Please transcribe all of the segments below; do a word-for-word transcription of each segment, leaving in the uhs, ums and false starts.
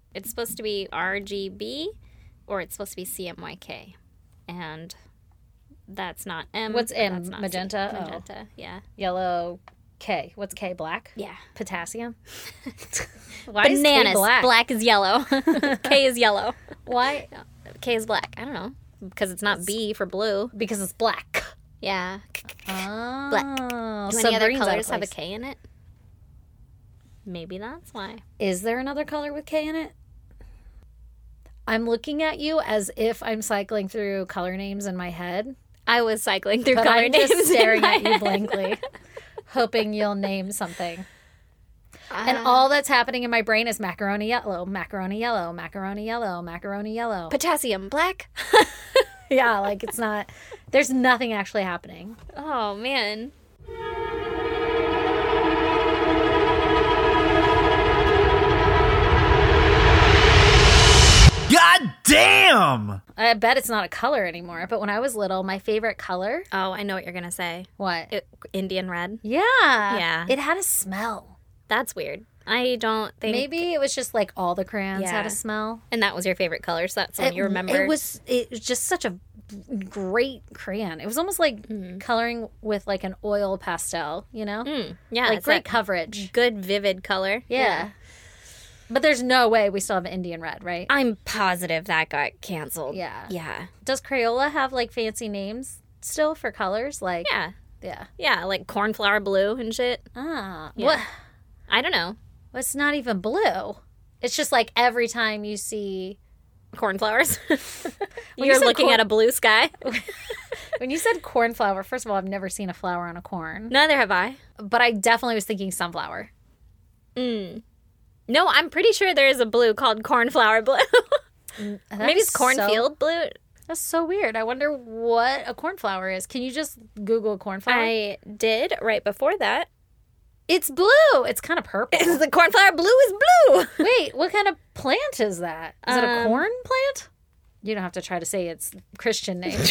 It's supposed to be R G B or it's supposed to be C M Y K. And that's not M. What's M? That's not Magenta? C. Magenta, oh. yeah. Yellow, K. What's K? Black? Yeah. Potassium? Why Bananas. Is K black? Black is yellow. K is yellow. Why? K is black. I don't know. Because it's not it's, B for blue. Because it's black. Yeah. Oh. Black. Do any other colors have a K in it? Maybe that's why. Is there another color with K in it? I'm looking at you as if I'm cycling through color names in my head. I was cycling through but color I'm names just staring at head. you blankly, hoping you'll name something. Uh, and all that's happening in my brain is macaroni yellow, macaroni yellow, macaroni yellow, macaroni yellow. Potassium black. Yeah, like it's not, there's nothing actually happening. Oh, man. God damn! I bet it's not a color anymore, but when I was little, my favorite color... Oh, I know what you're going to say. What? It, Indian red. Yeah. Yeah. It had a smell. That's weird. I don't think... Maybe it was just like all the crayons yeah. had a smell. And that was your favorite color, so that's when it, you remember. It was, it was just such a great crayon. It was almost like mm. coloring with like an oil pastel, you know? Mm. Yeah. Like great coverage. Good, vivid color. Yeah. yeah. But there's no way we still have Indian red, right? I'm positive that got canceled. Yeah. Yeah. Does Crayola have, like, fancy names still for colors? Like, yeah. Yeah. Yeah, like cornflower blue and shit. Ah. Yeah. What? I don't know. Well, it's not even blue. It's just, like, every time you see... Cornflowers? You're you looking corn- at a blue sky? When you said cornflower, first of all, I've never seen a flower on a corn. Neither have I. But I definitely was thinking sunflower. Mm. No, I'm pretty sure there is a blue called cornflower blue. Maybe it's cornfield so, blue. That's so weird. I wonder what a cornflower is. Can you just Google cornflower? I did right before that. It's blue. It's kind of purple. Is the cornflower blue is blue. Wait, what kind of plant is that? Is um, it a corn plant? You don't have to try to say its Christian name.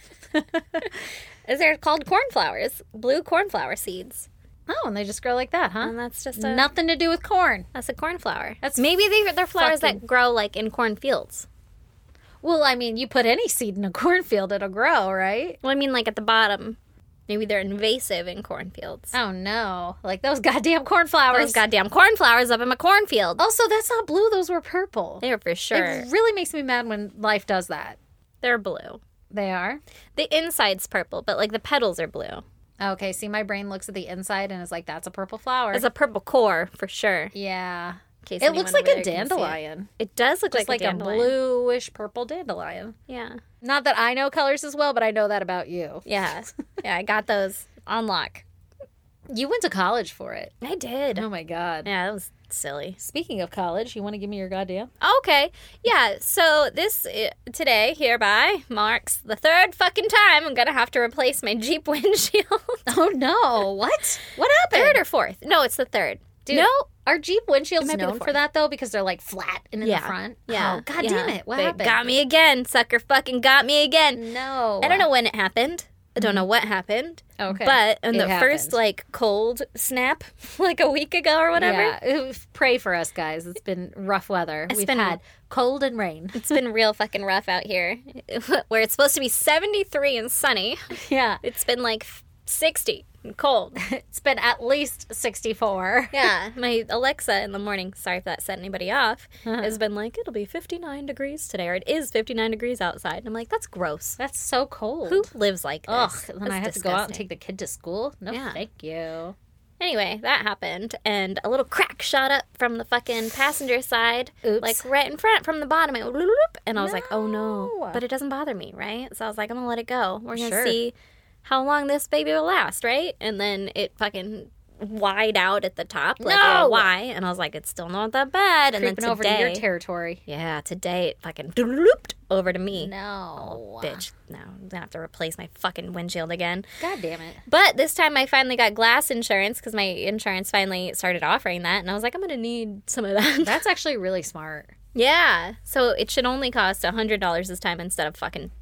Is there called cornflowers? Blue cornflower seeds. Oh, and they just grow like that, huh? And that's just a... Nothing to do with corn. That's a cornflower. That's Maybe they, they're flowers fucking... that grow, like, in cornfields. Well, I mean, you put any seed in a cornfield, it'll grow, right? Well, I mean, like, at the bottom. Maybe they're invasive in cornfields. Oh, no. Like those goddamn cornflowers. Those goddamn cornflowers up in my cornfield. Also, that's not blue. Those were purple. They were for sure. It really makes me mad when life does that. They're blue. They are? The inside's purple, but, like, the petals are blue. Okay, see, my brain looks at the inside and is like, that's a purple flower. It's a purple core, for sure. Yeah. It looks like a dandelion. It. it does look Just like, like a dandelion. a bluish purple dandelion. Yeah. Not that I know colors as well, but I know that about you. Yeah. Yeah, I got those on lock. You went to college for it. I did. Oh, my God. Yeah, that was silly. Speaking of college, you want to give me your goddamn? Okay. Yeah, so this, uh, today, hereby, marks the third fucking time I'm going to have to replace my Jeep windshield. Oh, no. What? What happened? Third or fourth? No, it's the third. Dude, no. Are Jeep windshields known for that, though? Because they're, like, flat and in yeah. the front? Yeah. Oh, God yeah. damn it. What they happened? Got me again. Sucker fucking got me again. No. I don't know when it happened. I don't know what happened. Okay. But in it the happened. first, like, cold snap, like a week ago or whatever. Yeah. Pray for us, guys. It's been rough weather. It's We've been, had cold and rain. It's been real fucking rough out here. Where it's supposed to be seventy-three and sunny. Yeah. It's been, like, sixty and cold. It's been at least sixty-four. Yeah. My Alexa in the morning, sorry if that set anybody off, uh-huh. has been like, it'll be fifty-nine degrees today, or it is fifty-nine degrees outside. And I'm like, that's gross. That's so cold. Who lives like this? Ugh, then that's I have disgusting. to go out and take the kid to school? No, yeah. thank you. Anyway, that happened, and a little crack shot up from the fucking passenger side. Oops. Like, right in front from the bottom. It went, and I was no. like, oh, no. But it doesn't bother me, right? So I was like, I'm going to let it go. We're going to sure. see how long this baby will last, right? And then it fucking wide out at the top, like no! a Y, and I was like, it's still not that bad. And Creeping then today, over to your territory. Yeah, today it fucking looped over to me. No. Oh, bitch. No, I'm going to have to replace my fucking windshield again. God damn it. But this time I finally got glass insurance because my insurance finally started offering that. And I was like, I'm going to need some of that. That's actually really smart. Yeah. So it should only cost one hundred dollars this time instead of fucking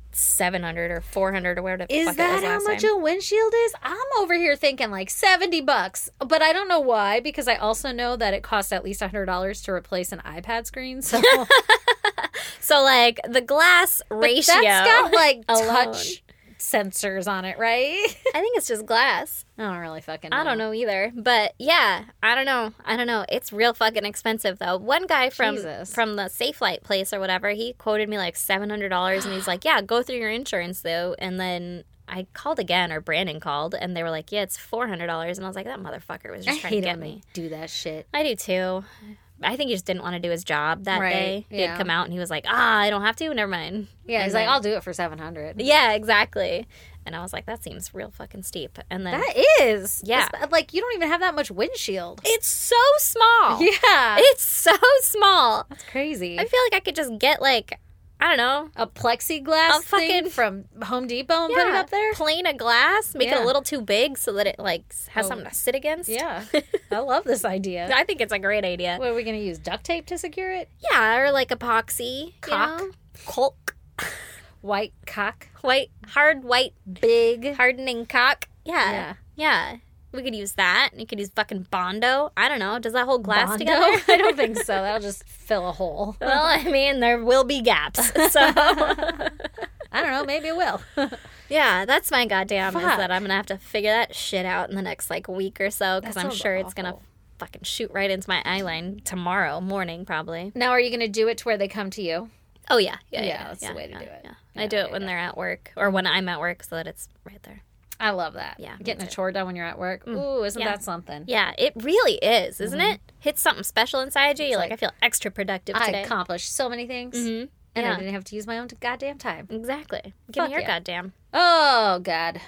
seven hundred or four hundred or whatever the Is fuck it was that how last much time. a windshield is? I'm over here thinking like seventy bucks, but I don't know why, because I also know that it costs at least one hundred dollars to replace an iPad screen. So So, like, the glass ratio. that's got like alone. touch sensors on it, right? I think it's just glass. I don't really fucking know. I don't know either. But yeah, I don't know. I don't know. It's real fucking expensive though. One guy from Jesus. from the Safe Light place or whatever, he quoted me like seven hundred dollars and he's like, yeah, go through your insurance though. And then I called again, or Brandon called, and they were like, yeah, it's four hundred dollars. And I was like, that motherfucker was just I trying hate to get when me. they do that shit. I do too. I think he just didn't want to do his job that Right, day. He yeah. had come out and he was like, ah, I don't have to. Never mind. Yeah, And he's then- like, I'll do it for seven hundred. Yeah, exactly. And I was like, that seems real fucking steep. And then That is. Yeah. It's- like, you don't even have that much windshield. it's so small. Yeah. It's so small. That's crazy. I feel like I could just get like, I don't know, a plexiglass A fucking- thing from Home Depot and put it up there? plain of glass, make it Yeah. a little too big so that it like has Oh. something to sit against. Yeah. I love this idea. I think it's a great idea. What, are we going to use duct tape to secure it? Yeah, or like epoxy. Caulk. You know? Caulk. White cock. White, hard white, Big. hardening caulk. Yeah. Yeah. Yeah. We could use that. You could use fucking Bondo. I don't know. Does that hold glass Bondo? together? I don't think so. That'll just fill a hole. Well, I mean, there will be gaps. So, I don't know. Maybe it will. yeah, that's my goddamn is Fuck. that I'm going to have to figure that shit out in the next, like, week or so because That I'm sounds sure it's going to awful. fucking shoot right into my eye line tomorrow morning, probably. Now, are you going to do it to where they come to you? Oh, yeah. Yeah, Yeah, yeah. that's the yeah, way to yeah, do it. Yeah. Yeah, I do it yeah, when yeah. they're at work or when I'm at work so that it's right there. I love that. Yeah, me Getting a too. chore done when you're at work. Ooh, isn't Yeah. that something? Yeah, it really is, isn't it? Hits something special inside you. You're like, like, I feel extra productive I today. accomplished so many things, Mhm. and Yeah. I didn't have to use my own goddamn time. Exactly. Give Fuck me your yeah. goddamn. Oh, God.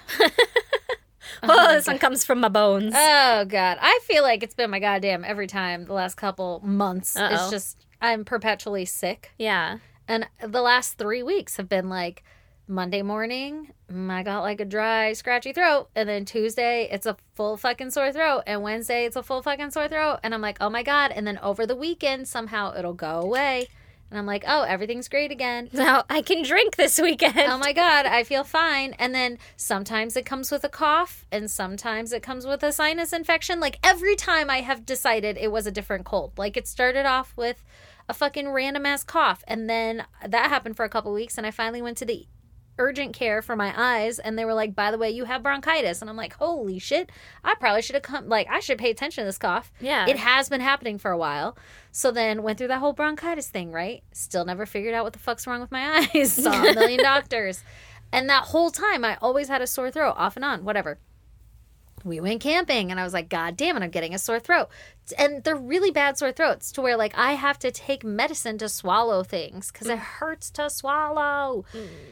Oh, this one comes from my bones. Oh, God. I feel like it's been my goddamn every time the last couple months. Uh-oh. It's just, I'm perpetually sick. yeah. And the last three weeks have been like Monday morning, mm, I got like a dry, scratchy throat. And then Tuesday, it's a full fucking sore throat. And Wednesday, it's a full fucking sore throat. And I'm like, oh my God. And then over the weekend, somehow it'll go away. And I'm like, oh, everything's great again. Now I can drink this weekend. Oh my God, I feel fine. And then sometimes it comes with a cough, and sometimes it comes with a sinus infection. Like every time I have decided it was a different cold. Like it started off with a fucking random ass cough, and then that happened for a couple weeks, and I finally went to the urgent care for my eyes, and they were like, by the way, you have bronchitis. And I'm like, holy shit, I probably should have come, like I should pay attention to this cough. Yeah. It has been happening for a while. So then went through that whole bronchitis thing, right? Still never figured out what the fuck's wrong with my eyes. Saw a million doctors. And that whole time I always had a sore throat, off and on, whatever. We went camping, and I was like, God damn it, I'm getting a sore throat. And they're really bad sore throats to where, like, I have to take medicine to swallow things because it hurts to swallow.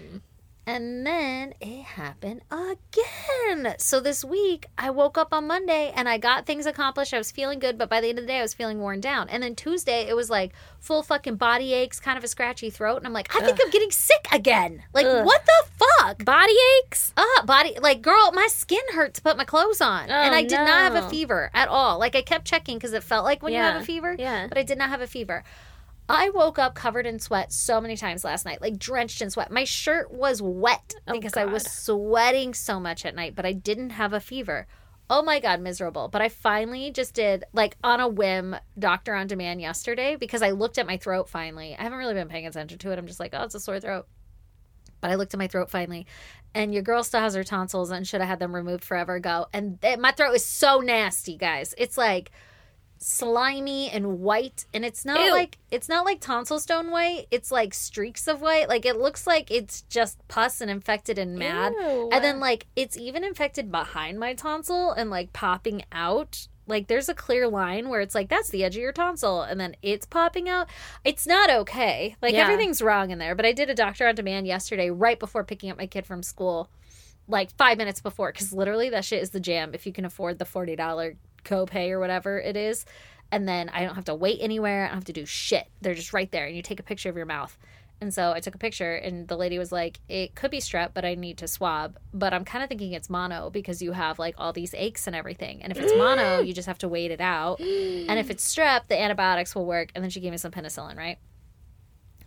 And then it happened again. So this week, I woke up on Monday and I got things accomplished. I was feeling good, but by the end of the day, I was feeling worn down. And then Tuesday, it was like full fucking body aches, kind of a scratchy throat. And I'm like, I think I'm getting sick again. Like, Ugh. what the fuck? Body aches? Ah, body, like, girl, my skin hurt to put my clothes on. Oh, and I did not have a no. fever at all. Like, I kept checking because it felt like when you Yeah, have a fever. yeah. But I did not have a fever. I woke up covered in sweat so many times last night, like drenched in sweat. My shirt was wet Oh, because I was God. sweating so much at night, but I didn't have a fever. Oh my God, miserable. But I finally just did, like, on a whim, Doctor on Demand yesterday because I looked at my throat finally. I haven't really been paying attention to it. I'm just like, oh, it's a sore throat. But I looked at my throat finally, and your girl still has her tonsils and should have had them removed forever ago. And th- my throat is so nasty, guys. It's like slimy and white, and it's not Ew. like it's not like tonsil stone white. It's like streaks of white. Like it looks like it's just pus and infected and mad. Ew. And then like it's even infected behind my tonsil and like popping out. Like there's a clear line where it's like that's the edge of your tonsil, and then it's popping out. It's not okay. Like Yeah. everything's wrong in there. But I did a Doctor on Demand yesterday, right before picking up my kid from school, like five minutes before, because literally that shit is the jam if you can afford the forty dollars copay or whatever it is. And then I don't have to wait anywhere. I don't have to do shit. They're just right there, and you take a picture of your mouth. And so I took a picture, and the lady was like, it could be strep, but I need to swab. But I'm kind of thinking it's mono because you have like all these aches and everything. And if it's mono, you just have to wait it out. And if it's strep, the antibiotics will work. And then she gave me some penicillin, right?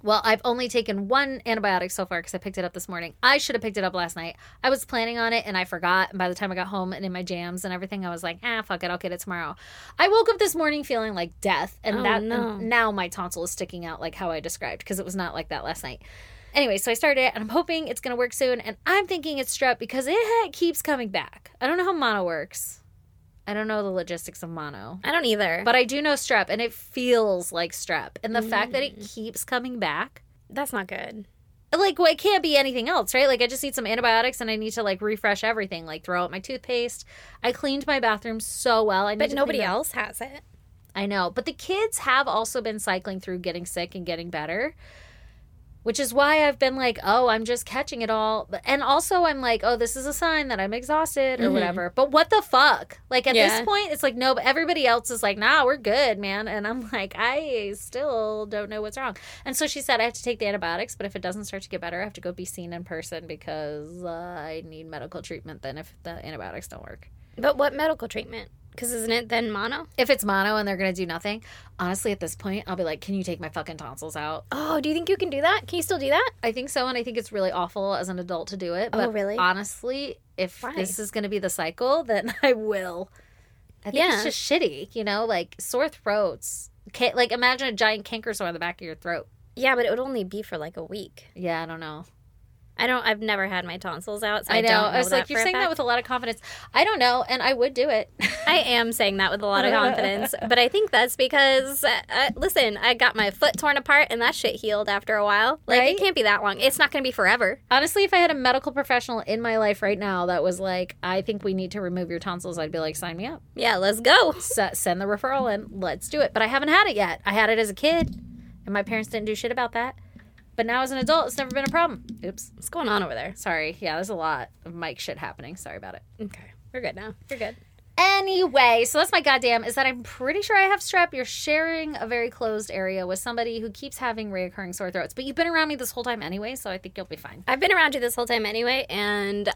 Well, I've only taken one antibiotic so far because I picked it up this morning. I should have picked it up last night. I was planning on it and I forgot. And by the time I got home and in my jams and everything, I was like, ah, fuck it. I'll get it tomorrow. I woke up this morning feeling like death. And Oh, that no. and now my tonsil is sticking out like how I described because it was not like that last night. Anyway, so I started it and I'm hoping it's going to work soon. And I'm thinking it's strep because it ha- keeps coming back. I don't know how mono works. I don't know the logistics of mono. I don't either. But I do know strep and it feels like strep. And the fact that it keeps coming back. That's not good. Like, well, it can't be anything else, right? Like, I just need some antibiotics and I need to, like, refresh everything. Like, throw out my toothpaste. I cleaned my bathroom so well. I need But to nobody clean the- else has it. I know. But the kids have also been cycling through getting sick and getting better. Which is why I've been like, oh, I'm just catching it all. And also I'm like, oh, this is a sign that I'm exhausted or Mhm. whatever. But what the fuck? Like, at Yeah. this point, it's like, no, but everybody else is like, nah, we're good, man. And I'm like, I still don't know what's wrong. And so she said I have to take the antibiotics, but if it doesn't start to get better, I have to go be seen in person because uh, I need medical treatment then if the antibiotics don't work. But what medical treatment? Because isn't it then mono? If it's mono and they're going to do nothing, honestly, at this point, I'll be like, can you take my fucking tonsils out? Oh, do you think you can do that? Can you still do that? I think so, and I think it's really awful as an adult to do it. But Oh, really? honestly, if Why? this is going to be the cycle, then I will. I think Yeah. it's just shitty, you know? Like, sore throats. Ca- Like, imagine a giant canker sore on the back of your throat. Yeah, but it would only be for like a week. Yeah, I don't know. I don't. I've never had my tonsils out, so I, I know. don't know I was that like, you're for a saying that fact. with a lot of confidence. I don't know, and I would do it. I am saying that with a lot of confidence, but I think that's because, uh, uh, listen, I got my foot torn apart and that shit healed after a while. Like, Right? it can't be that long. It's not going to be forever. Honestly, if I had a medical professional in my life right now that was like, I think we need to remove your tonsils, I'd be like, sign me up. Yeah, let's go. S- send the referral in. Let's do it. But I haven't had it yet. I had it as a kid, and my parents didn't do shit about that. But now as an adult, it's never been a problem. Oops. What's going on over there? Sorry. Yeah, there's a lot of mic shit happening. Sorry about it. Okay, we're good now. You're good. Anyway, so that's my goddamn, is that I'm pretty sure I have strep. You're sharing a very closed area with somebody who keeps having reoccurring sore throats. But you've been around me this whole time anyway, so I think you'll be fine. I've been around you this whole time anyway, and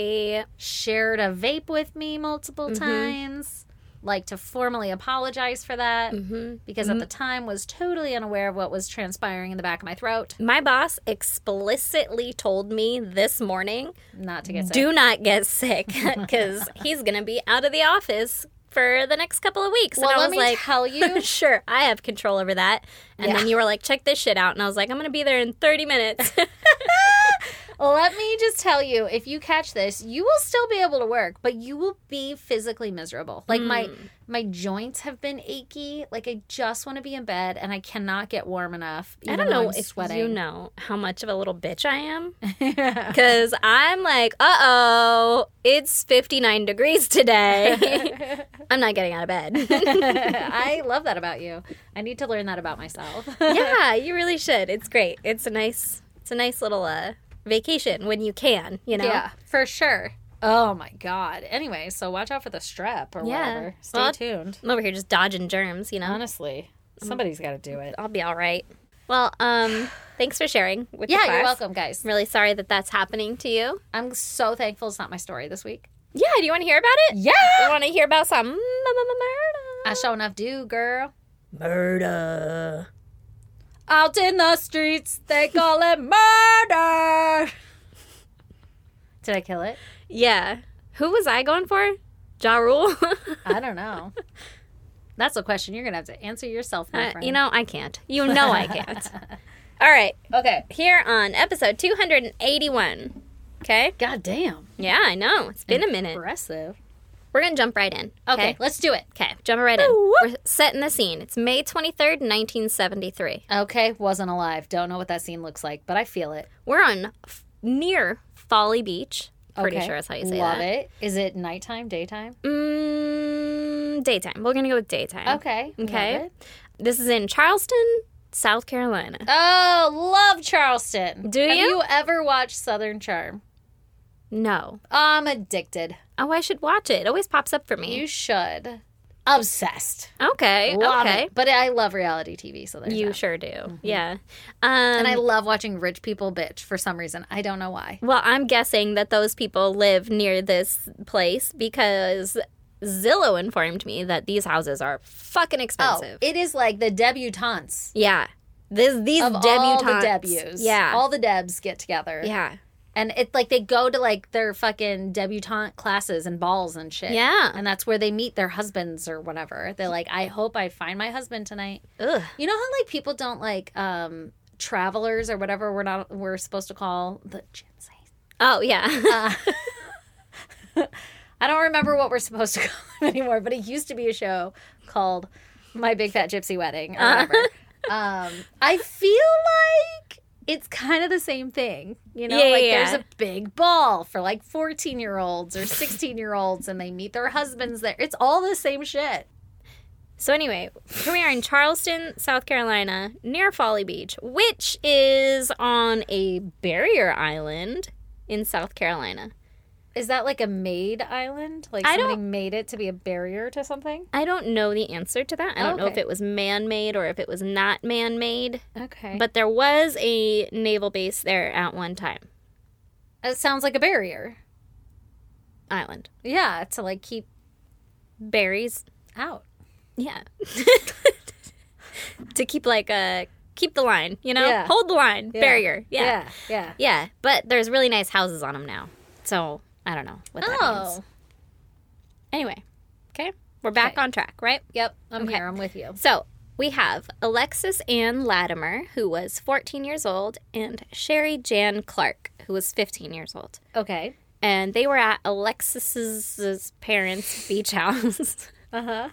I Shared a vape with me multiple Mhm. times. Like to formally apologize for that. Mhm. Because at the time was totally unaware of what was transpiring in the back of my throat. my boss explicitly told me this morning, Not to get sick. do not get sick because he's gonna be out of the office for the next couple of weeks. Well, and I let was me like, tell you. sure, I have control over that. And Yeah. then you were like, check this shit out, and I was like, I'm gonna be there in thirty minutes. Let me just tell you, if you catch this, you will still be able to work, but you will be physically miserable. Like my my joints have been achy. Like I just want to be in bed and I cannot get warm enough. I even don't though know I'm if sweating. you know how much of a little bitch I am. Because I'm like, uh oh, it's fifty-nine degrees today. I'm not getting out of bed. I love that about you. I need to learn that about myself. Yeah, you really should. It's great. It's a nice, it's a nice little uh, vacation when you can, you know? Yeah, for sure. Oh my god. Anyway, so watch out for the strep or Yeah. whatever. Stay Well, tuned. I'm over here just dodging germs, you know? Honestly, somebody's got to do it. I'll be all right. Well, um, thanks for sharing with the Yeah, class. you're welcome, guys. I'm really sorry that that's happening to you. I'm so thankful it's not my story this week. Yeah, do you want to hear about it? Yeah. You want to hear about some murder? I sure enough do, girl. Murder. Out in the streets, they call it murder. Did I kill it? Yeah. Who was I going for? Ja Rule? I don't know. That's a question you're going to have to answer yourself, my Uh, friend. you know, I can't. You know I can't. All right. Okay. Here on episode two hundred eighty-one. Okay? God damn. Yeah, I know. It's been a minute. Impressive. We're going to jump right in. Okay, let's do it. Okay, jump right in. Woo, woo. We're setting the scene. It's May twenty-third, nineteen seventy-three. Okay, wasn't alive. Don't know what that scene looks like, but I feel it. We're on f- near Folly Beach. Pretty Okay. sure that's how you say Love that. it. Is it nighttime, daytime? Mm, daytime. We're going to go with daytime. Okay. Okay. love it. This is in Charleston, South Carolina. Oh, love Charleston. Do Have you? you ever watched Southern Charm? No. I'm addicted. Oh, I should watch it. It always pops up for me. You should. Obsessed. Okay. Love okay. it. But I love reality T V, so there's You that. sure do. Mm-hmm. Yeah. Um, And I love watching rich people bitch for some reason. I don't know why. well, I'm guessing that those people live near this place because Zillow informed me that these houses are fucking Oh, expensive. it is like the debutantes. Yeah. This these of debutantes. all the debuts. Yeah. All the debs get together. yeah. And it's like they go to like their fucking debutante classes and balls and shit. Yeah. And that's where they meet their husbands or whatever. They're like, I hope I find my husband tonight. Ugh. You know how like people don't like um travelers or whatever we're not we're supposed to call the Gen Z. Oh yeah. Uh, I don't remember what we're supposed to call it anymore, but it used to be a show called My Big Fat Gypsy Wedding or whatever. um, I feel like it's kind of the same thing. You know, Yeah, like yeah, there's yeah. a big ball for like fourteen year olds or sixteen year olds and they meet their husbands there. It's all the same shit. So anyway, here we are in Charleston, South Carolina, near Folly Beach, which is on a barrier island in South Carolina. Is that like a made island? Like I somebody don't- made it to be a barrier to something? I don't know the answer to that. I don't know if Okay. it was man-made or if it was not man-made, Okay. But but there was a naval base there at one time. it sounds like a barrier. Island. Yeah, to like keep Berries. out. Yeah. To keep like a keep the line, you know? Yeah. Hold the line. Yeah. Barrier. Yeah. Yeah. Yeah. Yeah, but there's really nice houses on them now. So, I don't know what that means. Oh. Anyway, okay? We're back Okay. on track, right? Yep. I'm Okay. here. I'm with you. So, we have Alexis Ann Latimer, who was fourteen years old, and Sherry Jan Clark, who was fifteen years old. Okay. And they were at Alexis's parents' beach house. Uh huh.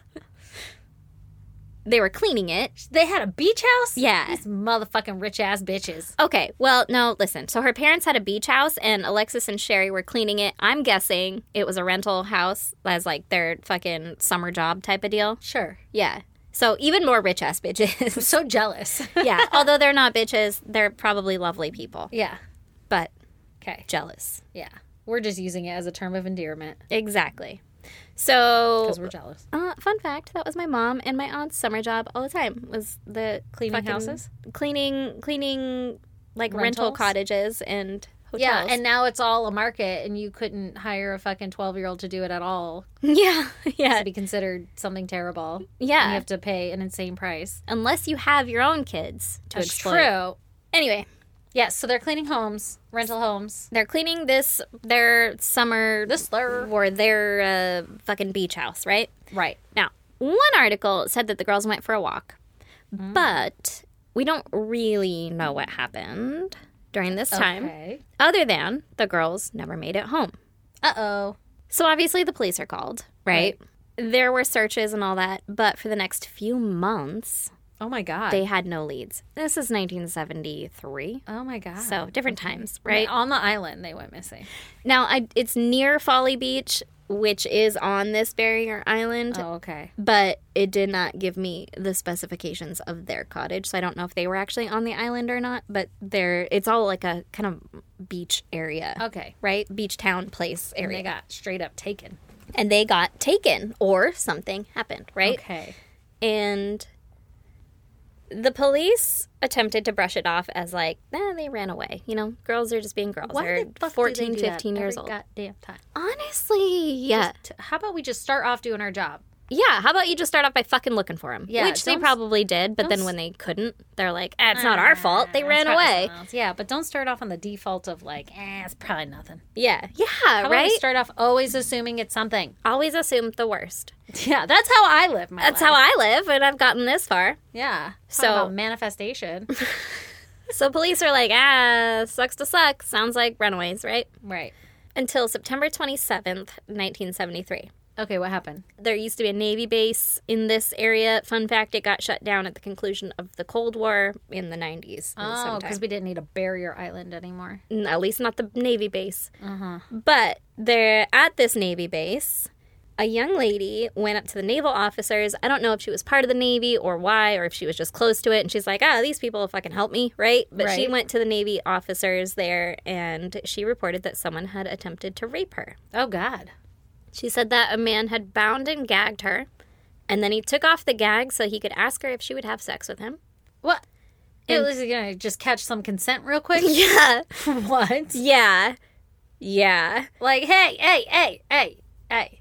They were cleaning it. They had a beach house? Yeah. These motherfucking rich ass bitches. Okay, well, no, listen. So her parents had a beach house, and Alexis and Sherry were cleaning it. I'm guessing it was a rental house as like their fucking summer job type of deal. Sure. Yeah. So even more rich ass bitches. So jealous. Yeah. Although they're not bitches, they're probably lovely people, Yeah. but Okay. jealous. Yeah. We're just using it as a term of endearment Exactly. So, because we're jealous. uh, fun fact: that was my mom and my aunt's summer job all the time. Was the Cleaning fucking- houses? cleaning, cleaning like rental Rentals? cottages and hotels. Yeah, and now it's all a market, and you couldn't hire a fucking twelve year old to do it at all yeah, yeah, to be considered something terrible. yeah. You have to pay an insane price. Unless you have your own kids to That's exploit. true. Anyway, Yes, so they're cleaning homes, rental homes. they're cleaning this their summer This there. or their uh, fucking beach house, right? Right. Now, one article said that the girls went for a walk, but we don't really know what happened during this time, Okay. other than the girls never made it home. Uh-oh. So obviously the police are called, right? There were searches and all that, but for the next few months, Oh, my God. they had no leads. This is nineteen seventy-three. oh, my God. So different times, Right. right? On the island, they went missing. Now, I, it's near Folly Beach, which is on this barrier island, Oh, okay. but it did not give me the specifications of their cottage, so I don't know if they were actually on the island or not. But they're it's all like a kind of beach area, Okay. right? Beach town place And area, they got straight up taken. and they got taken or something happened, right? Okay. And the police attempted to brush it off as like, eh, they ran away. You know, girls are just being girls. Why They're the fuck fourteen, do they do fifteen that years every old. goddamn time? Honestly, yeah. T- How about we just start off doing our job? Yeah, how about you just start off by fucking looking for him? Yeah, Which they don't- probably did, but don't then s- when they couldn't, they're like, eh, it's not our fault. They Ah, ran it's probably away. someone else. Yeah, but don't start off on the default of like, eh, it's probably nothing. Yeah. Yeah, How about right? we start off always assuming it's something? Always assume the worst. Yeah, that's how I live my That's life. how I live, and I've gotten this far. Yeah. So- So about manifestation. So police are like, ah, sucks to suck. Sounds like runaways, right? Right. Until September twenty-seventh, nineteen seventy-three. Okay, what happened? There used to be a Navy base in this area. Fun fact, it got shut down at the conclusion of the Cold War in the nineties. Oh, because we didn't need a barrier island anymore. At least not the Navy base. Uh-huh. But they're at this Navy base. A young lady went up to the naval officers. I don't know if she was part of the Navy or why, or if she was just close to it. And she's like, ah, these people will fucking help me, right? But she Right. went to the Navy officers there, and she reported that someone had attempted to rape her. Oh, God. She said that a man had bound and gagged her, and then he took off the gag so he could ask her if she would have sex with him. What? It And- was going to just catch some consent real quick? Yeah. What? Yeah. Yeah. Like, hey, hey, hey, hey, hey.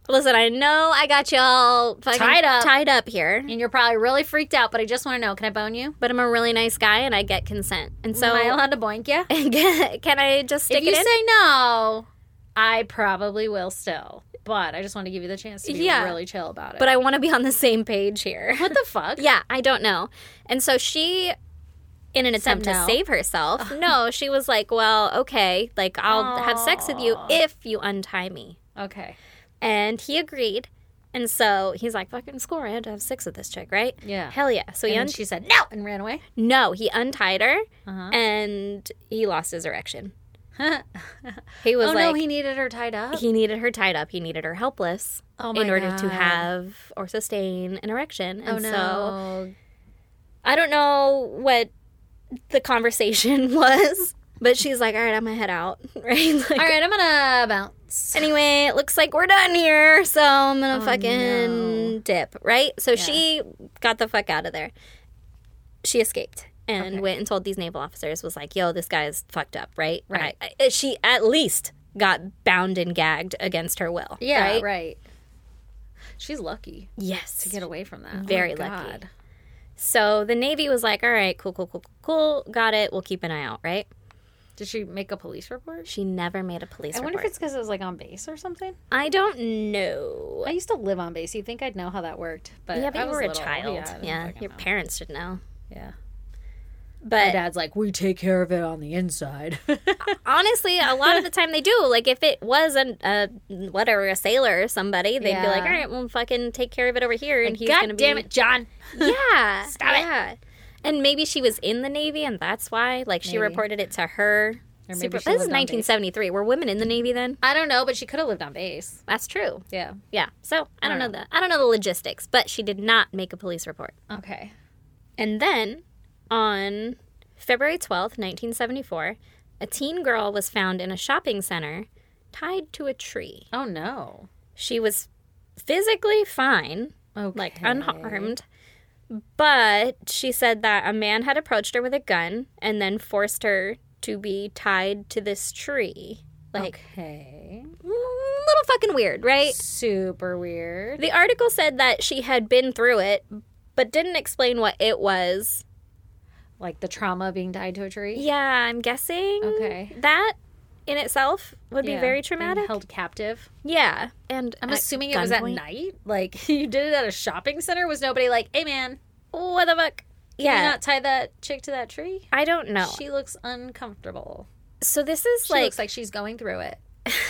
Listen, I know I got y'all fucking Tied up. tied up here, And you're probably really freaked out, but I just want to know, can I bone you? but I'm a really nice guy and I get consent. And so, Am I allowed to boink you? can I just stick If you it in? say no, I probably will still. But I just want to give you the chance to be Yeah. really chill about it. But I want to be on the same page here. what the fuck? Yeah, I don't know. And so she, in an attempt Said to no. save herself, no, she was like, well, okay, like, I'll have sex with you Aw. if you untie me. Okay. And he agreed. And so he's like, fucking score, I had to have sex with this chick, right? Yeah. Hell yeah. So he And un- then she said no and ran away. no, he untied her Uh-huh. and he lost his erection. He was oh like, no, he needed her tied up. he needed her tied up. He needed her helpless Oh my in order God. to have or sustain an erection. And oh no. so I don't know what the conversation was, but she's like, all right, I'm going to head out. Right? Like, All right, I'm gonna bounce. anyway, it looks like we're done here. So I'm going to Oh, fucking no. dip. Right? So Yeah. she got the fuck out of there. She escaped. And Okay. went and told these naval officers, was like, yo, this guy's fucked up, right? Right. I, I- she at least got bound and gagged against her will. Yeah, right? right. She's lucky Yes. to get away from that. Very oh my lucky. God. So the Navy was like, all right, cool, cool, cool, cool, cool. Got it. We'll keep an eye out, right? Did she make a police report? She never made a police I report. wonder if it's because it was like on base or something. I don't know. I used to live on base. You'd think I'd know how that worked, but yeah, but I you was were a little. child. Yeah, I didn't Yeah, fucking your know. parents should know. Yeah. My But dad's like, we take care of it on the inside. honestly, a lot of the time they do. Like, if it was a, a whatever, a sailor or somebody, they'd be Yeah. like, all right, we'll fucking take care of it over here. And he's God going to be. damn it, John. Yeah. Stop it. yeah. And maybe she was in the Navy and that's why. Like, she Maybe. reported it to her. Or maybe Super, she this is lived on nineteen seventy-three. Were women in the Navy then? I don't know, but she could have lived on base. That's true. Yeah. Yeah. So I don't I know don't the I don't know the logistics, but she did not make a police report. Okay. And then on February twelfth, nineteen seventy-four, a teen girl was found in a shopping center tied to a tree. Oh no. She was physically fine, Okay. like unharmed, but she said that a man had approached her with a gun and then forced her to be tied to this tree. Like, Okay. a little fucking weird, right? Super weird. The article said that she had been through it, but didn't explain what it was. Like the trauma of being tied to a tree. Yeah, I'm guessing Okay. that in itself would be Yeah. very Being traumatic. held captive. Yeah, and I'm at assuming it was at gunpoint. night. Like you did it at a shopping center. Was nobody like, "Hey man, What the fuck? can Yeah, you not tie that chick to that tree?" I don't know. She looks uncomfortable. so this is She like, looks like she's going through it.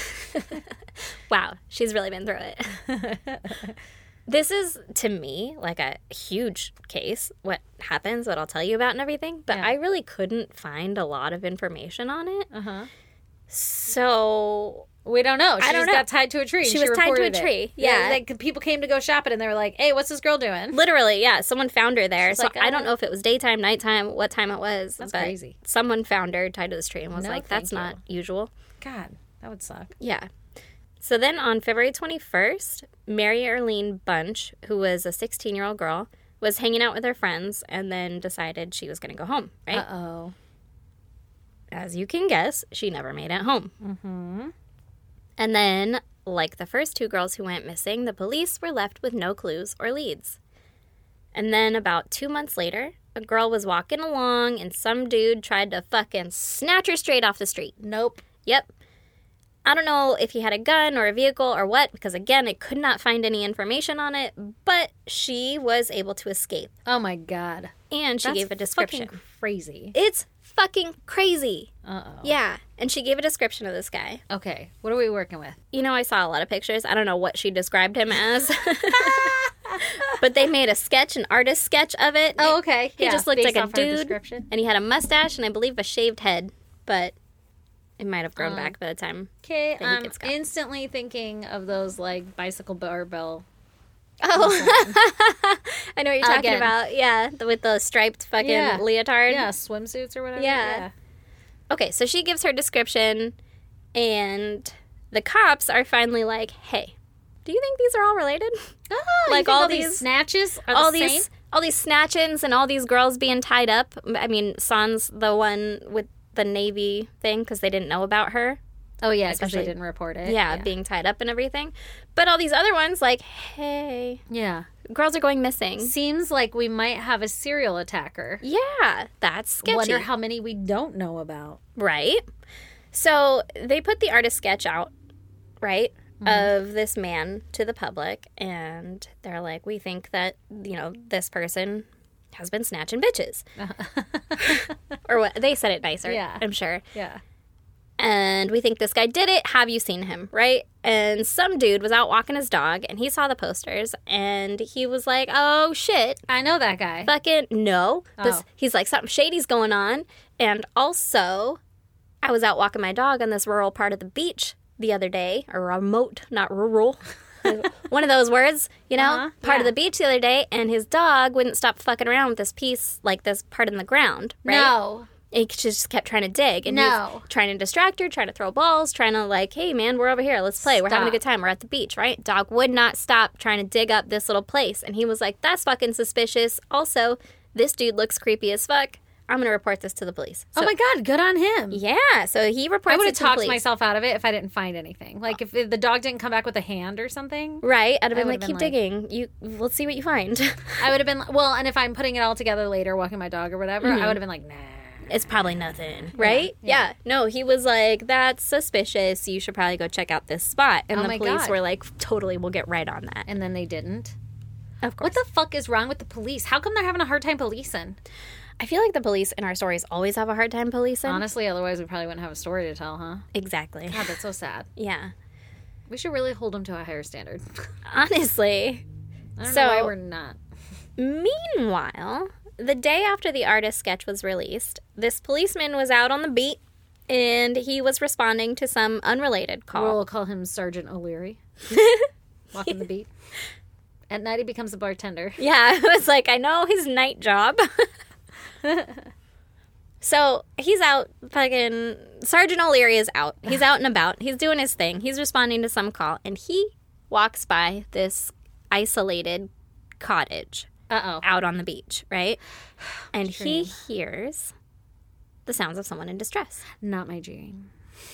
wow, she's really been through it. This is, to me, like a huge case. What happens, what I'll tell you about and everything. But Yeah. I really couldn't find a lot of information on it. Uh huh. So We don't know. She I don't just know. got tied to a tree. and She was tied to a reported it. tree, yeah. Like people came to go shopping and they were like, "Hey, what's this girl doing?" literally, yeah, someone found her there. She's So like, I don't uh, know if it was daytime, nighttime, what time it was. That's but crazy. Someone found her tied to this tree and was No, like, that's thank not usual. God, that would suck. Yeah. So then on February twenty-first, Mary Arlene Bunch, who was a sixteen-year-old girl, was hanging out with her friends and then decided she was going to go home, right? Uh oh. As you can guess, she never made it home. Mm-hmm. And then, like the first two girls who went missing, the police were left with no clues or leads. And then about two months later, a girl was walking along and some dude tried to fucking snatch her straight off the street. Nope. Yep. I don't know if he had a gun or a vehicle or what, because again, I could not find any information on it, but she was able to escape. Oh my God. And she That's gave a description. fucking crazy. It's fucking crazy. Uh oh. Yeah. And she gave a description of this guy. Okay. What are we working with? You know, I saw a lot of pictures. I don't know what she described him as. But they made a sketch, an artist sketch of it. Oh, okay. He Yeah, just looked based like a off our dude. description. And he had a mustache and I believe a shaved head. But it might have grown back by the time. Okay, that he I'm gets got. instantly thinking of those like bicycle barbell. Oh, I know what you're talking Again. about. Yeah, the, with the striped fucking Yeah. leotard. Yeah, swimsuits or whatever. Yeah. Okay, so she gives her description, and the cops are finally like, "Hey, do you think these are all related? Oh, Like like all, all these, these- snatches are all the these, same? all these snatch-ins and all these girls being tied up. I mean, San's the one with the Navy thing because they didn't know about her. Oh, yeah, because they Especially- didn't report it. Yeah, Yeah. being tied up and everything. But all these other ones, like, hey, yeah. girls are going missing. Seems like we might have a serial attacker. Yeah, that's sketchy. Wonder how many we don't know about. Right? So they put the artist sketch out, right, Mm-hmm. of this man to the public, and they're like, we think that, you know, this person has been snatching bitches. Or what? They said it nicer, Yeah. I'm sure. Yeah. And we think this guy did it. Have you seen him, right? And some dude was out walking his dog, and he saw the posters, and he was like, oh, shit. I know that guy. Fucking no. This, Oh. He's like, something shady's going on. And also, I was out walking my dog on this rural part of the beach the other day, or remote, not rural. One of those words, you know, Uh-huh, part of yeah. the beach the other day, and his dog wouldn't stop fucking around with this piece, like this part in the ground, right? No. It just kept trying to dig, and he was No. trying to distract her, trying to throw balls, trying to like, hey man, we're over here, let's play, we're having a Stop. good time, we're at the beach, right? Dog would not stop trying to dig up this little place, and he was like, that's fucking suspicious. Also, this dude looks creepy as fuck. I'm gonna report this to the police. So, Oh my God, good on him. yeah, so he reports I would it have to the talked police. myself out of it if I didn't find anything. Like if the dog didn't come back with a hand or something, Right, I'd have I been like, would've keep been like- digging. You, let's see what you find. I would have been well. And if I'm putting it all together later, walking my dog or whatever, Mm-hmm. I would have been like, nah. It's probably nothing, right? Yeah. No, he was like, that's suspicious. You should probably go check out this spot. And Oh the my police God. were like, totally, we'll get right on that. And then they didn't. Of course. What the fuck is wrong with the police? How come they're having a hard time policing? I feel like the police in our stories always have a hard time policing. Honestly, otherwise we probably wouldn't have a story to tell, huh? Exactly. God, that's so sad. Yeah. We should really hold them to a higher standard. Honestly. I don't So- know why we're not. Meanwhile, the day after the artist sketch was released, this policeman was out on the beat and he was responding to some unrelated call. We'll call him Sergeant O'Leary. Walking the beat. At night he becomes a bartender. Yeah, it was like, I know his night job. So he's out, fucking, Sergeant O'Leary is out. He's out and about. He's doing his thing. He's responding to some call. And he walks by this isolated cottage Uh-oh. out on the beach, right? And he Dream. hears the sounds of someone in distress. Not my dream.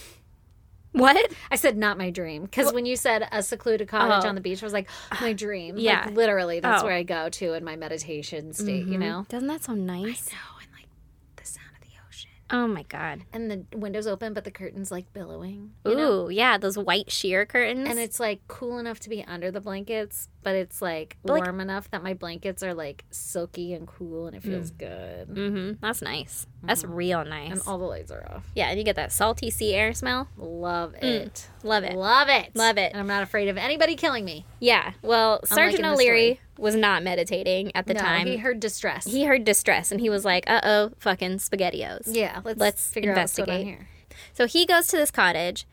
What? I said not my dream. Because when you said a secluded cottage Oh. on the beach, I was like, my dream. Yeah. Like, literally, that's Oh. where I go to in my meditation state, you know? Doesn't that sound nice? No, and like the sound of the ocean. Oh my God. And the windows open, but the curtains like billowing. Ooh, You know? yeah, those white sheer curtains. And it's like cool enough to be under the blankets, but it's like But, like- warm enough that my blankets are like silky and cool and it feels good. mm-hmm. That's nice. That's real nice. And all the lights are off. yeah, and you get that salty sea air smell. Love it. Love it. Love it. Love it. And I'm not afraid of anybody killing me. Yeah. Well, Sergeant in this O'Leary was not meditating at the no, time. he heard distress. He heard distress and he was like, uh oh, fucking SpaghettiOs. yeah, let's, Let's figure out what's going on investigate. So he goes to this cottage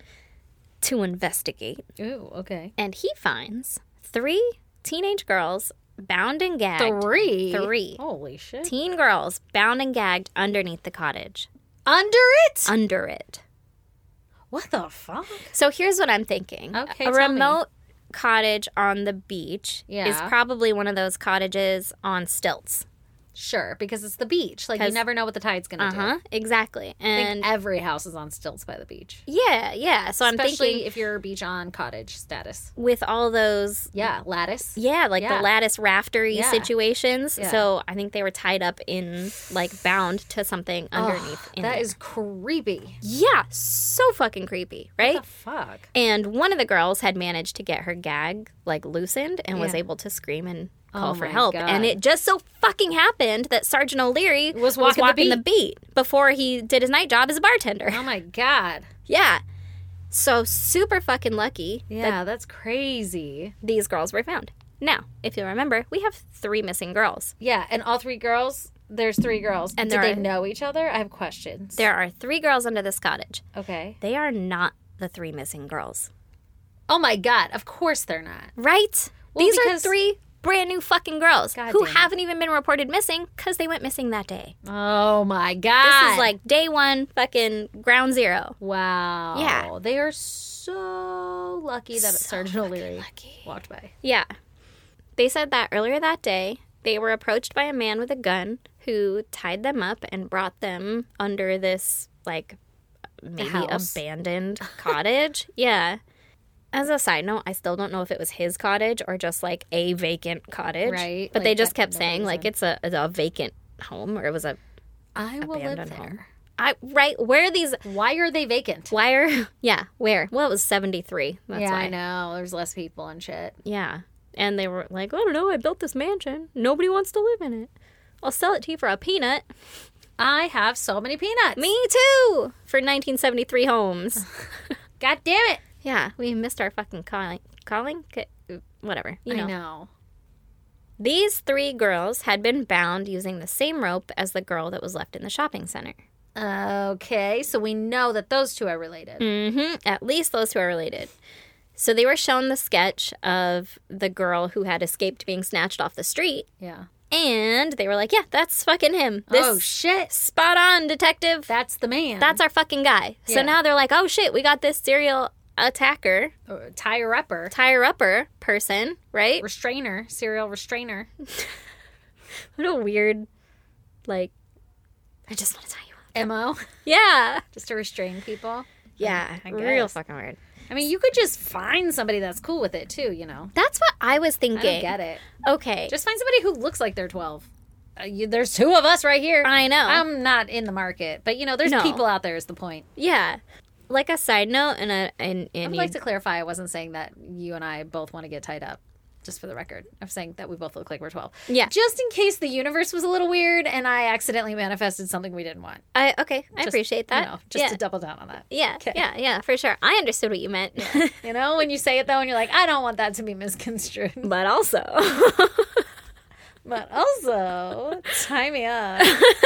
to investigate here. Ooh, okay. and he finds three teenage girls bound and gagged. Three? Three. Holy shit. Teen girls bound and gagged underneath the cottage. Under it? Under it. What the fuck? So here's what I'm thinking. Okay, A tell me. remote cottage on the beach is Yeah. probably one of those cottages on stilts. Sure, because it's the beach. Like, you 'Cause- never know what the tide's going to Uh huh. Exactly. do. I And think every house is on stilts by the beach. yeah, yeah. So I'm Especially thinking if you're beach on cottage status. with all those, Yeah, lattice. yeah, like Yeah. the lattice raftery Yeah. situations. Yeah. So I think they were tied up in, like, bound to something underneath. in That there. is creepy. yeah, so fucking creepy, right? What the fuck? And one of the girls had managed to get her gag like loosened and was Yeah. able to scream and call Oh for my help. God. And it just so fucking happened that Sergeant O'Leary Was walking the the beat before he did his night job as a bartender. Oh my god. Yeah. So super fucking lucky that Yeah, that's crazy. these girls were found. Now, if you'll remember, we have three missing girls. Yeah, and all three girls, there's three girls. And Did there they are- know each other? I have questions. There are three girls under this cottage. Okay. They are not the three missing girls. Oh my god, of course they're not. Right? Well, These are because- three brand new fucking girls God who damn it. haven't even been reported missing because they went missing that day. Oh my god. This is like day one, fucking ground zero. wow. Yeah. They are so lucky that So Sergeant O'Leary lucky. walked by. Yeah. They said that earlier that day, they were approached by a man with a gun who tied them up and brought them under this, like, maybe house. abandoned cottage. Yeah. As a side note, I still don't know if it was his cottage or just like a vacant cottage. Right, But like they just that kept saying nobody's like in. it's a, it's a vacant home or it was a I will live abandoned there. home. I right where are these Why are they vacant? why are yeah where well it was seventy-three. That's yeah, why. I know. There's less people and shit. Yeah. And they were like, I don't know, I built this mansion. Nobody wants to live in it. I'll sell it to you for a peanut. I have so many peanuts. Me too! For nineteen seventy-three homes. God damn it. Yeah, we missed our fucking calling. Calling? C- Whatever. You know. I know. These three girls had been bound using the same rope as the girl that was left in the shopping center. Okay, so we know that those two are related. Mm-hmm. At least those two are related. So they were shown the sketch of the girl who had escaped being snatched off the street. Yeah. And they were like, yeah, that's fucking him. This Oh, shit. spot on, detective. That's the man. That's our fucking guy. So Yeah. now they're like, oh shit, we got this serial attacker, Uh, tire upper. tire upper person, right? Restrainer. Serial restrainer. What a weird, like, I just want to tie you up. M O. Yeah. Just to restrain people. Yeah. I Real guess. fucking weird. I mean, you could just find somebody that's cool with it, too, you know? That's what I was I thinking. don't get it. Okay. Just find somebody who looks like they're twelve. Uh, you, there's two of us right here. I know. I'm not in the market, but, you know, there's No. people out there is the point. Yeah. Like a side note, and a and, I and would you, like to clarify, I wasn't saying that you and I both want to get tied up. Just for the record. I'm saying that we both look like we're twelve. Yeah. Just in case the universe was a little weird and I accidentally manifested something we didn't want. I okay, I Just, appreciate that. You know, just yeah. to double down on that. yeah, Okay. yeah, yeah, for sure. I understood what you meant. You know, when you say it though, and you're like, I don't want that to be misconstrued. But also, But also, tie me up.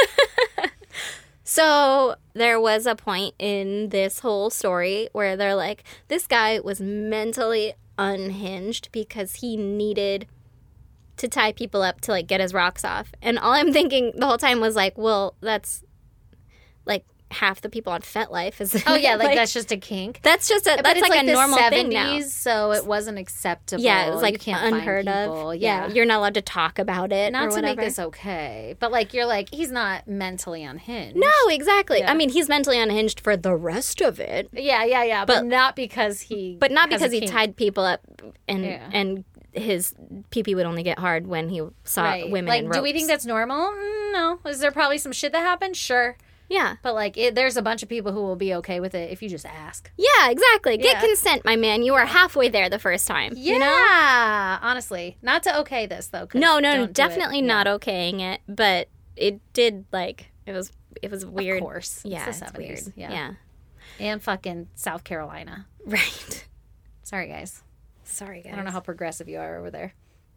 so there was a point in this whole story where they're like, this guy was mentally unhinged because he needed to tie people up to like get his rocks off. And all I'm thinking the whole time was like, well, that's like half the people on FetLife is Oh yeah, like, that's just a kink. that's just a But that's it's like, a the normal seventies, thing now. So it wasn't acceptable. Yeah, it was You like can't find unheard people. of. Yeah. you're not allowed to talk about it. Not or to make whatever. this okay, but like you're like he's not mentally unhinged. No, exactly. Yeah. I mean, he's mentally unhinged for the rest of it, Yeah, yeah, yeah, but, But- not because he. but not has because a he kink. tied people up and Yeah. and his pee-pee would only get hard when he saw Right. women Like, in do we ropes. think that's normal? Mm, no. Is there probably some shit that happened? Sure, Yeah. but like it, there's a bunch of people who will be okay with it if you just ask. Yeah, exactly. Get Yeah. consent, my man. You are halfway there the first time. Yeah, You know? honestly, not to okay this though. 'cause No, no, don't no, do it. definitely Yeah. not okaying it, but it did like it was it was weird. Of course, Yeah, it's it's, the weird. seventies. Yeah. yeah. And fucking South Carolina. Right. Sorry, guys. Sorry, guys. I don't know how progressive you are over there.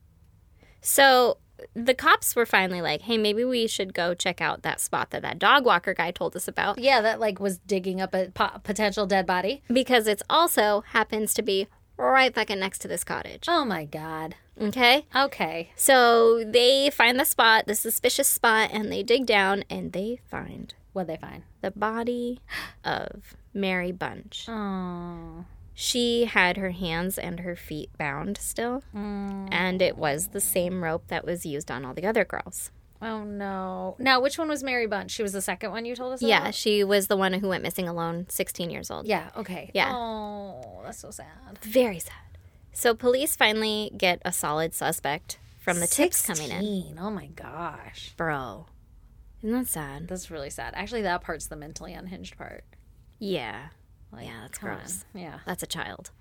So the cops were finally like, hey, maybe we should go check out that spot that that dog walker guy told us about Yeah, that like was digging up a po- potential dead body. because it's also happens to be right fucking next to this cottage. Oh my god. Okay? Okay. So they find the spot, the suspicious spot, and they dig down and they find What'd they find? the body of Mary Bunch. Oh. She had her hands and her feet bound still, and it was the same rope that was used on all the other girls. Oh no. Now, which one was Mary Bunch? She was the second one you told us about? Yeah, she was the one who went missing alone, sixteen years old. Yeah, okay. Yeah. Oh, that's so sad. Very sad. So police finally get a solid suspect from the tips coming in. sixteen. Oh my gosh. Bro, isn't that sad? That's really sad. Actually, that part's the mentally unhinged part. Yeah. Like, Yeah, that's come on. gross. Yeah. That's a child.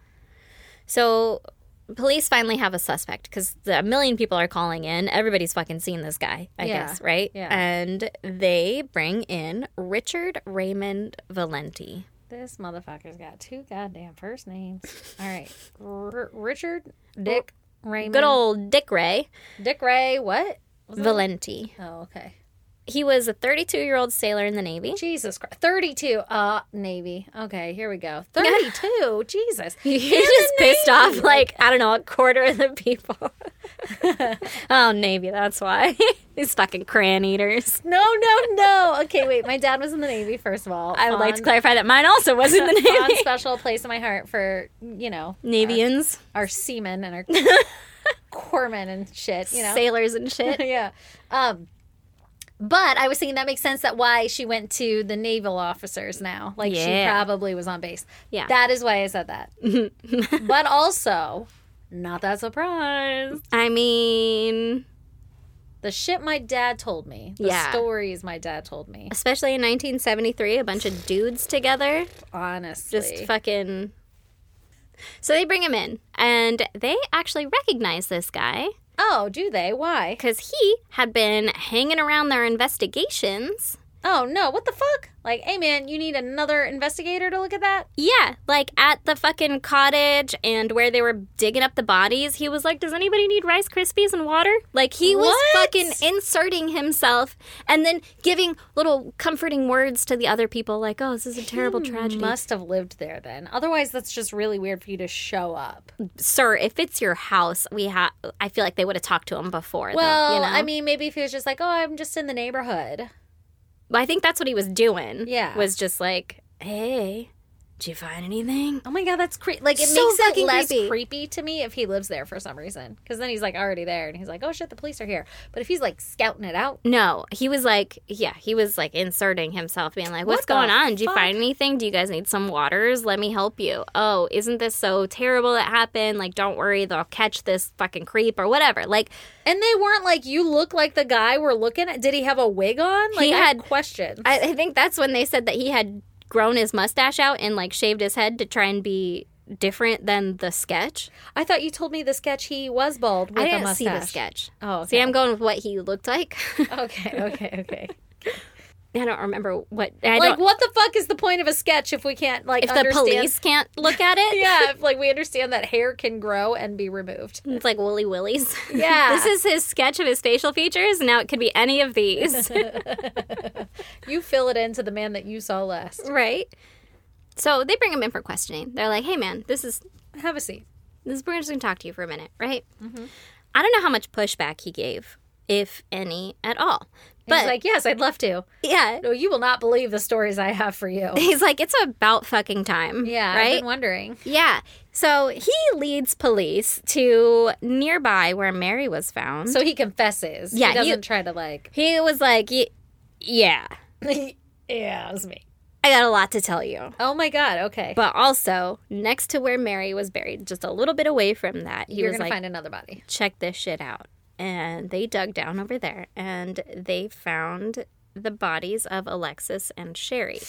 So police finally have a suspect because a million people are calling in. Everybody's fucking seen this guy, I Yeah. guess, right? Yeah. And they bring in Richard Raymond Valenti. This motherfucker's got two goddamn first names. All right. R- Richard Dick Raymond. Good old Dick Ray Dick Ray. What? Was that- Valenti. Oh, okay. He was a thirty-two-year-old sailor in the Navy. Jesus Christ. thirty-two. Uh, Navy. Okay, here we go. thirty-two. Jesus. He just pissed off, like, I don't know, a quarter of the people. Oh, Navy, that's why. These fucking crayon eaters. No, no, no. Okay, wait. My dad was in the Navy, first of all. I would like to Fond- clarify that mine also was in the fond Navy. special place in my heart for, you know, Navians, our seamen and our corpsmen and shit, you know. sailors and shit. yeah. Um But I was thinking that makes sense that why she went to the naval officers now. Like, she Yeah. probably was on base. Yeah. That is why I said that. But also, not that surprised. I mean, The shit my dad told me. The Yeah. stories my dad told me. especially in nineteen seventy-three, a bunch of dudes together. Honestly. Just fucking. So they bring him in, and they actually recognize this guy Oh, do they? Why? because he had been hanging around their investigations. Oh, no. What the fuck? Like, hey, man, you need another investigator to look at that? Yeah, like at the fucking cottage and where they were digging up the bodies, he was like, does anybody need Rice Krispies and water? Like, he was What? fucking inserting himself and then giving little comforting words to the other people, like, oh, this is a terrible tragedy. Must have lived there then. Otherwise, that's just really weird for you to show up. Sir, if it's your house, we have. I feel like they would have talked to him before. Well, though, you know? I mean, maybe if he was just like, oh, I'm just in the neighborhood. But I think that's what he was doing. Yeah. Was just like, hey, did you find anything? Oh my god, that's creepy. Like, it So makes it fucking less creepy. creepy. to me if he lives there for some reason. Because then he's like already there and he's like, oh shit, the police are here. But if he's like scouting it out, No, he was like, yeah, he was like inserting himself, being like, what's What the going on? Did you fuck? find anything? Do you guys need some waters? Let me help you. Oh, isn't this so terrible that happened? Like, don't worry, they'll catch this fucking creep or whatever. Like, and they weren't like, you look like the guy we're looking at. Did he have a wig on? Like, He I had- had questions. I, I think that's when they said that he had grown his mustache out and like shaved his head to try and be different than the sketch. I thought you told me the sketch he was bald with I a didn't mustache. see the sketch. Oh, okay. See, I'm going with what he looked like. okay, okay, okay. I don't remember what. I Like, don't. what the fuck is the point of a sketch if we can't, like, If the understand... police can't look at it, Yeah, if, like, we understand that hair can grow and be removed. it's like Wooly Willies. Yeah. This is his sketch of his facial features. Now it could be any of these, You fill it into the man that you saw last. right? So they bring him in for questioning. They're like, "Hey, man, this is Have a seat. this. We're just gonna talk to you for a minute, right?" I don't know how much pushback he gave, if any at all. But But like, yes, I'd love to. yeah, No, you will not believe the stories I have for you. he's like, "It's about fucking time." Yeah, I've right. been wondering. Yeah. So he leads police to nearby where Mary was found. So he confesses. Yeah, he doesn't you- try to like. he was like, "Y- yeah, Yeah, it was me. I got a lot to tell you." Oh my god. Okay, But also, next to where Mary was buried, just a little bit away from that, he you're was gonna like, find another body. check this shit out. And they dug down over there and they found the bodies of Alexis and Sherry.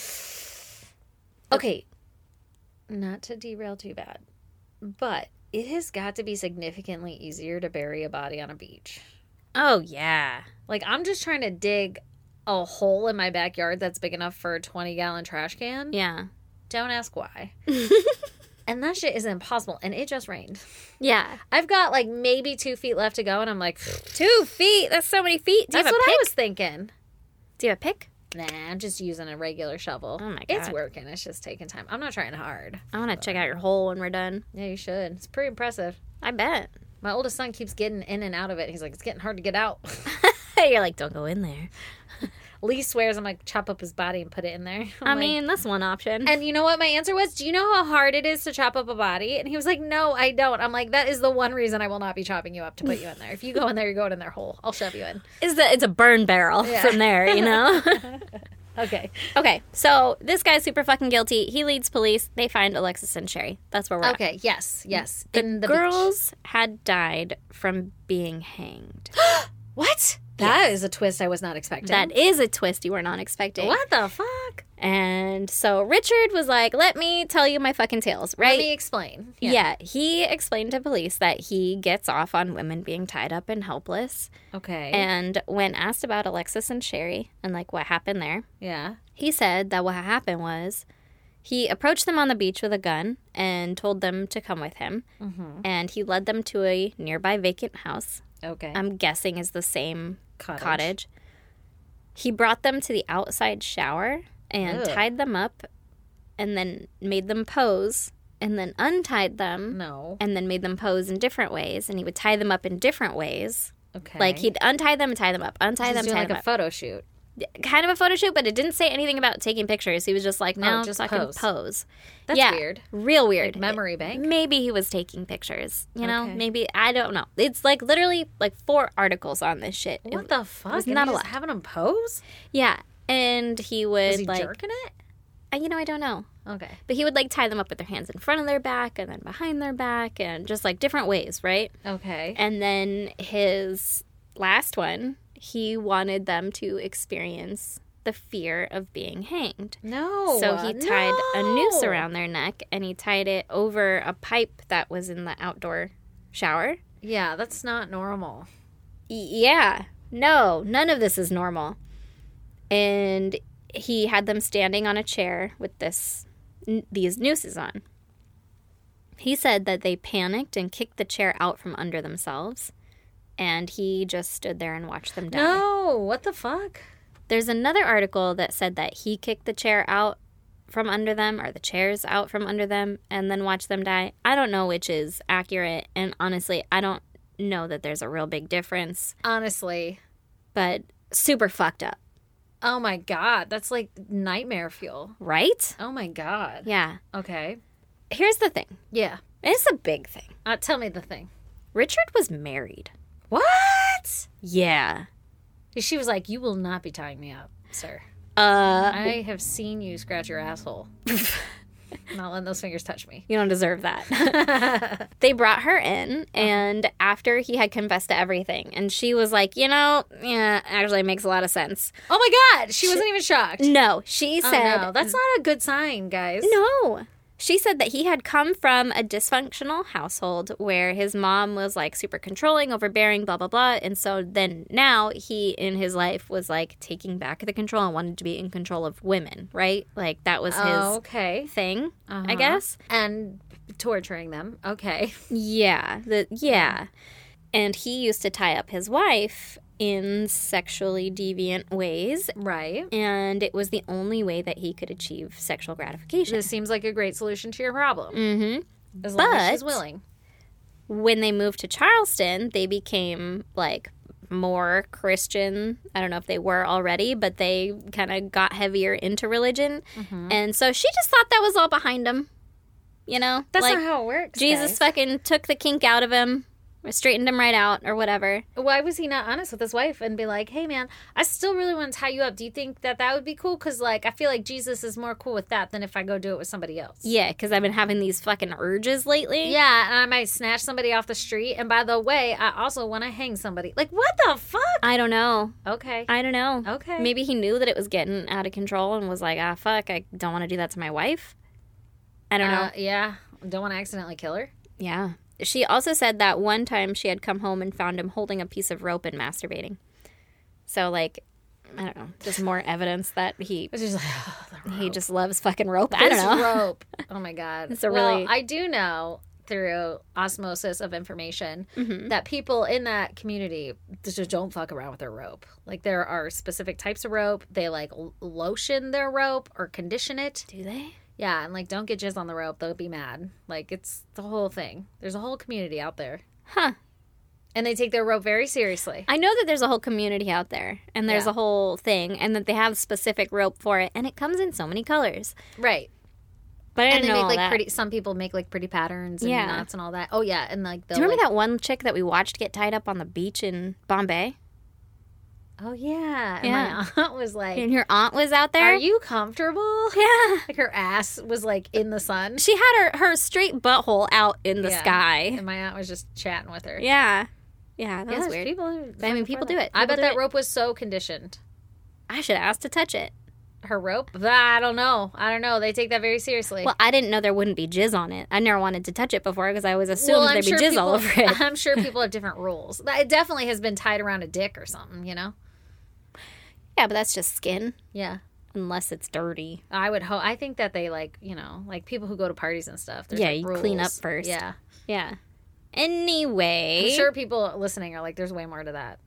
Okay, not to derail too bad, but it has got to be significantly easier to bury a body on a beach. Oh, yeah. Like, I'm just trying to dig a hole in my backyard that's big enough for a twenty gallon trash can. Yeah. Don't ask why. And that shit is impossible. And it just rained. Yeah. I've got like maybe two feet left to go, and I'm like, Two feet. That's so many feet. Do you that's have a what pick? I was thinking. Do you have a pick? Nah, I'm just using a regular shovel. Oh my It's God. working. It's just taking time. I'm not trying hard. I want to check out your hole when we're done. Yeah, you should. It's pretty impressive. I bet. My oldest son keeps getting in and out of it. He's like, it's getting hard to get out. You're like, don't go in there. Lee swears I'm like, chop up his body and put it in there. I'm I like- mean, that's one option. and you know what my answer was? Do you know how hard it is to chop up a body? And he was like, no, I don't. I'm like, that is the one reason I will not be chopping you up to put you in there. If you go in there, you're going in their hole. I'll shove you in. It's a, it's a burn barrel Yeah. from there, you know? Okay. Okay, so this guy's super fucking guilty. He leads police. They find Alexis and Sherry. That's where we're at. Okay. Yes. Yes. The, in the beach. girls had died from being hanged. What? That is a twist I was not expecting. That is a twist you were not expecting. What the fuck? And so Richard was like, let me tell you my fucking tales, right? Let me explain. yeah. he explained to police that he gets off on women being tied up and helpless. Okay. And when asked about Alexis and Sherry and like what happened there, yeah. he said that what happened was he approached them on the beach with a gun and told them to come with him. Mm-hmm. And he led them to a nearby vacant house. Okay. I'm guessing is the same Cottage. cottage. He brought them to the outside shower and Ugh. tied them up and then made them pose and then untied them No. and then made them pose in different ways. And he would tie them up in different ways. Okay. Like he'd untie them and tie them up, untie He's them, doing tie like them a up. photo shoot. kind of a photo shoot, but it didn't say anything about taking pictures. He was just like, no, Oh, just fucking pose. pose. That's yeah, weird. Real weird. Like memory bank? Maybe he was taking pictures. You know, Okay. maybe, I don't know. It's like literally like four articles on this shit. What It- the fuck? was And not he a just lot. having him pose? Yeah. And he would Was he like, jerking it? uh, you know, I don't know. Okay. But he would like tie them up with their hands in front of their back and then behind their back and just like different ways, right? Okay. And then his last one, he wanted them to experience the fear of being hanged. No. So he tied a noose no. around their neck and he tied it over a pipe that was in the outdoor shower. Yeah, that's not normal. Y- yeah. No, none of this is normal. And he had them standing on a chair with this n- these nooses on. He said that they panicked and kicked the chair out from under themselves, and he just stood there and watched them die. No. What the fuck? There's another article that said that he kicked the chair out from under them, or the chairs out from under them, and then watched them die. I don't know which is accurate, and honestly, I don't know that there's a real big difference, Honestly. but super fucked up, Oh my god. That's like nightmare fuel. right? Oh my god. Yeah. Okay. Here's the thing. Yeah. It's a big thing. Uh, tell me the thing. Richard was married. What? Yeah. She was like, you will not be tying me up, sir. Uh, I have seen you scratch your asshole. I'm not letting those fingers touch me. you don't deserve that. They brought her in, and after he had confessed to everything, and she was like, you know, yeah, actually it makes a lot of sense. Oh my god, she wasn't even shocked. No, she Oh, said, no, that's not a good sign, guys. no. She said that he had come from a dysfunctional household where his mom was like super controlling, overbearing, blah, blah, blah. And so then now he in his life was like taking back the control and wanted to be in control of women, right? Like that was his Oh, okay. thing, Uh-huh. I guess. And torturing them. Okay. Yeah, the yeah. And he used to tie up his wife in sexually deviant ways, Right. and it was the only way that he could achieve sexual gratification. This seems like a great solution to your problem. Mm-hmm. As long as she's But- willing. When they moved to Charleston, they became like more Christian. I don't know if they were already, but they kind of got heavier into religion. And so she just thought that was all behind him. You know? That's like not how it works. Jesus guys. fucking took the kink out of him, or straightened him right out, or whatever. Why was he not honest with his wife and be like, hey, man, I still really want to tie you up. Do you think that that would be cool? Because, like, I feel like Jesus is more cool with that than if I go do it with somebody else. Yeah, because I've been having these fucking urges lately. Yeah, and I might snatch somebody off the street. And by the way, I also want to hang somebody. Like, what the fuck? I don't know. Okay. I don't know. Okay. Maybe he knew that it was getting out of control and was like, ah, fuck, I don't want to do that to my wife. I don't know. Uh, yeah. Don't want to accidentally kill her. Yeah. She also said that one time she had come home and found him holding a piece of rope and masturbating. So, like, I don't know, just more evidence that he It's just like, oh, the he rope. just loves fucking rope. I This don't know. rope. Oh my god. It's a well, really- I do know through osmosis of information Mm-hmm. that people in that community just don't fuck around with their rope. Like there are specific types of rope. They like l- lotion their rope or condition it. Do they? Yeah, and like don't get jizz on the rope. They'll be mad. Like it's the whole thing. There's a whole community out there. Huh. And they take their rope very seriously. I know that there's a whole community out there, and there's Yeah. a whole thing, and that they have specific rope for it, and it comes in so many colors. Right. But I And didn't they know make all like that. pretty some people make like pretty patterns and Yeah. knots and all that. Oh yeah, and like Do they'll you remember like, that one chick that we watched get tied up on the beach in Bombay? Oh yeah. And Yeah. my aunt was like, And your aunt was out there? are you comfortable? Yeah. Like her ass was like in the sun. She had her, her straight butthole out in the Yeah. sky. And my aunt was just chatting with her. Yeah. Yeah, that Yeah, was there's weird. People who I mean, fucking people for do that. it. I People bet do that it. rope was so conditioned. I should ask to touch it. Her rope? I don't know. I don't know. They take that very seriously. Well, I didn't know there wouldn't be jizz on it. I never wanted to touch it before because I always assumed Well, I'm there'd sure be jizz people, all over it. I'm sure people have different rules. It definitely has been tied around a dick or something, you know? Yeah, but that's just skin, Yeah. unless it's dirty. I would hope. I think that they like, you know, like people who go to parties and stuff. There's Yeah, like you clean up rules. first. Yeah. Yeah. Anyway. I'm sure people listening are like, there's way more to that.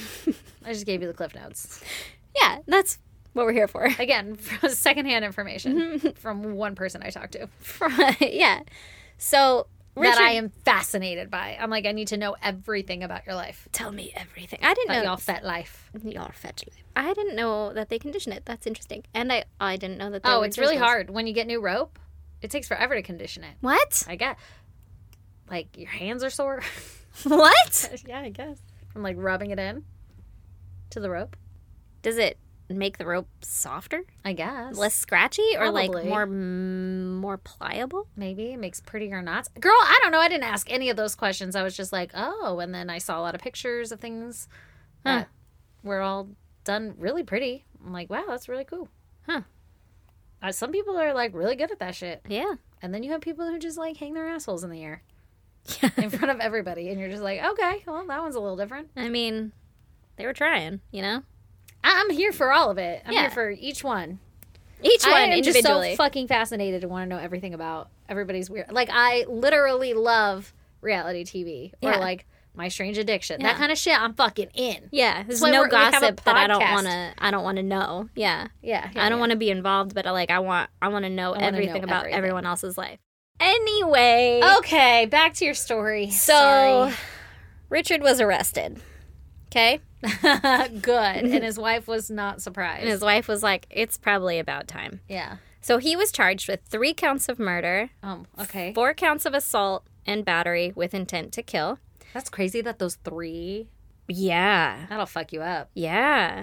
I just gave you the Cliff Notes. Yeah, that's what we're here for. Again, from secondhand information from one person I talked to. yeah. So that I Richard- am fascinated by. I'm like, I need to know everything about your life. Tell me everything. I didn't About know your fat life. Your fetch life. I didn't know that they condition it. That's interesting. And I I didn't know that they Oh, were it's really visuals. hard. When you get new rope, it takes forever to condition it. What? I get, like, your hands are sore. What? Yeah, I guess. From, like, rubbing it in to the rope. Does it make the rope softer? I guess. Less scratchy or like Probably. more mm, more pliable? Maybe it makes prettier knots. Girl, I don't know. I didn't ask any of those questions. I was just like, oh, and then I saw a lot of pictures of things Huh. that were all done really pretty. I'm like, wow, that's really cool. Huh. Uh, some people are like really good at that shit. Yeah. And then you have people who just like hang their assholes in the air in front of everybody. And you're just like, okay, well, that one's a little different. I mean, they were trying, you know? I- I'm here for all of it. I'm Yeah. here for each one. Each one I am just individually. so fucking fascinated and want to know everything about everybody's weird. Like, I literally love reality T V or Yeah. like My Strange Addiction. Yeah. That kind of shit, I'm fucking in. yeah, there's why no we're- we have a gossip that I don't podcast. want to I don't want to know. Yeah. Yeah. yeah I don't yeah. want to be involved, but I like I want I want to know wanna everything know about everything. everyone else's life. Anyway, Okay, back to your story. so Richard was arrested. Okay? Sorry. Good. And his wife was not surprised. And his wife was like, "It's probably about time." yeah. So he was charged with three counts of murder, Um, okay. four counts of assault and battery with intent to kill. That's crazy that those three, Yeah. that'll fuck you up. Yeah.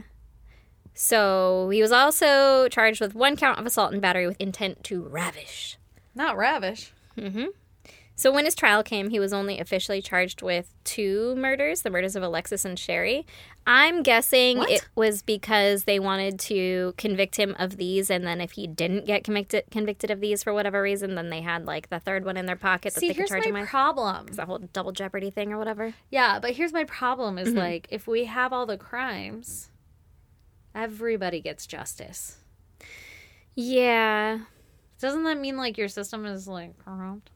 So he was also charged with one count of assault and battery with intent to ravish. Not ravish. Mm-hmm. So when his trial came, he was only officially charged with two murders, the murders of Alexis and Sherry. I'm guessing What? it was because they wanted to convict him of these, and then if he didn't get convicted convicted of these for whatever reason, then they had like the third one in their pocket that See, they could here's charge him my with. problem. The whole double jeopardy thing or whatever. Yeah, but here's my problem is Mm-hmm. like, if we have all the crimes, everybody gets justice. Yeah. Doesn't that mean like your system is like corrupt?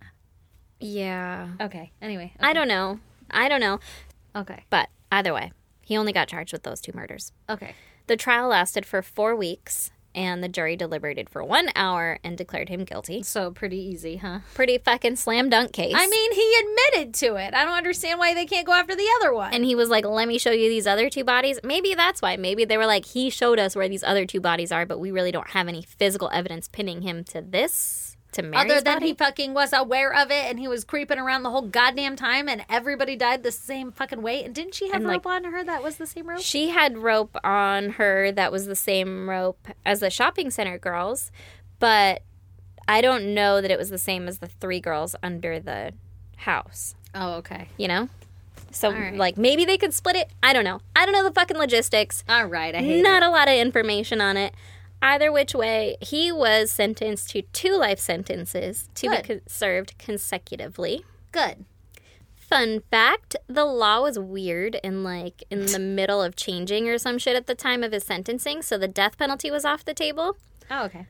Yeah. Okay. Anyway. I don't know. I don't know. Okay. But either way, he only got charged with those two murders. Okay. The trial lasted for four weeks, and the jury deliberated for one hour and declared him guilty. So pretty easy, huh? Pretty fucking slam dunk case. I mean, he admitted to it. I don't understand why they can't go after the other one. and he was like, let me show you these other two bodies. Maybe that's why. Maybe they were like, he showed us where these other two bodies are, but we really don't have any physical evidence pinning him to this, to Mary's Other than body. he fucking was aware of it and he was creeping around the whole goddamn time and everybody died the same fucking way. And didn't she have And, rope like, on her that was the same rope? She had rope on her that was the same rope as the shopping center girls, but I don't know that it was the same as the three girls under the house, Oh, okay. you know? So, All right. like, maybe they could split it. I don't know. I don't know the fucking logistics. All right. I hate Not it. a lot of information on it. Either which way, he was sentenced to two life sentences to be Good. co- served consecutively. Good. Fun fact, the law was weird and like in the middle of changing or some shit at the time of his sentencing, so the death penalty was off the table. Oh, okay.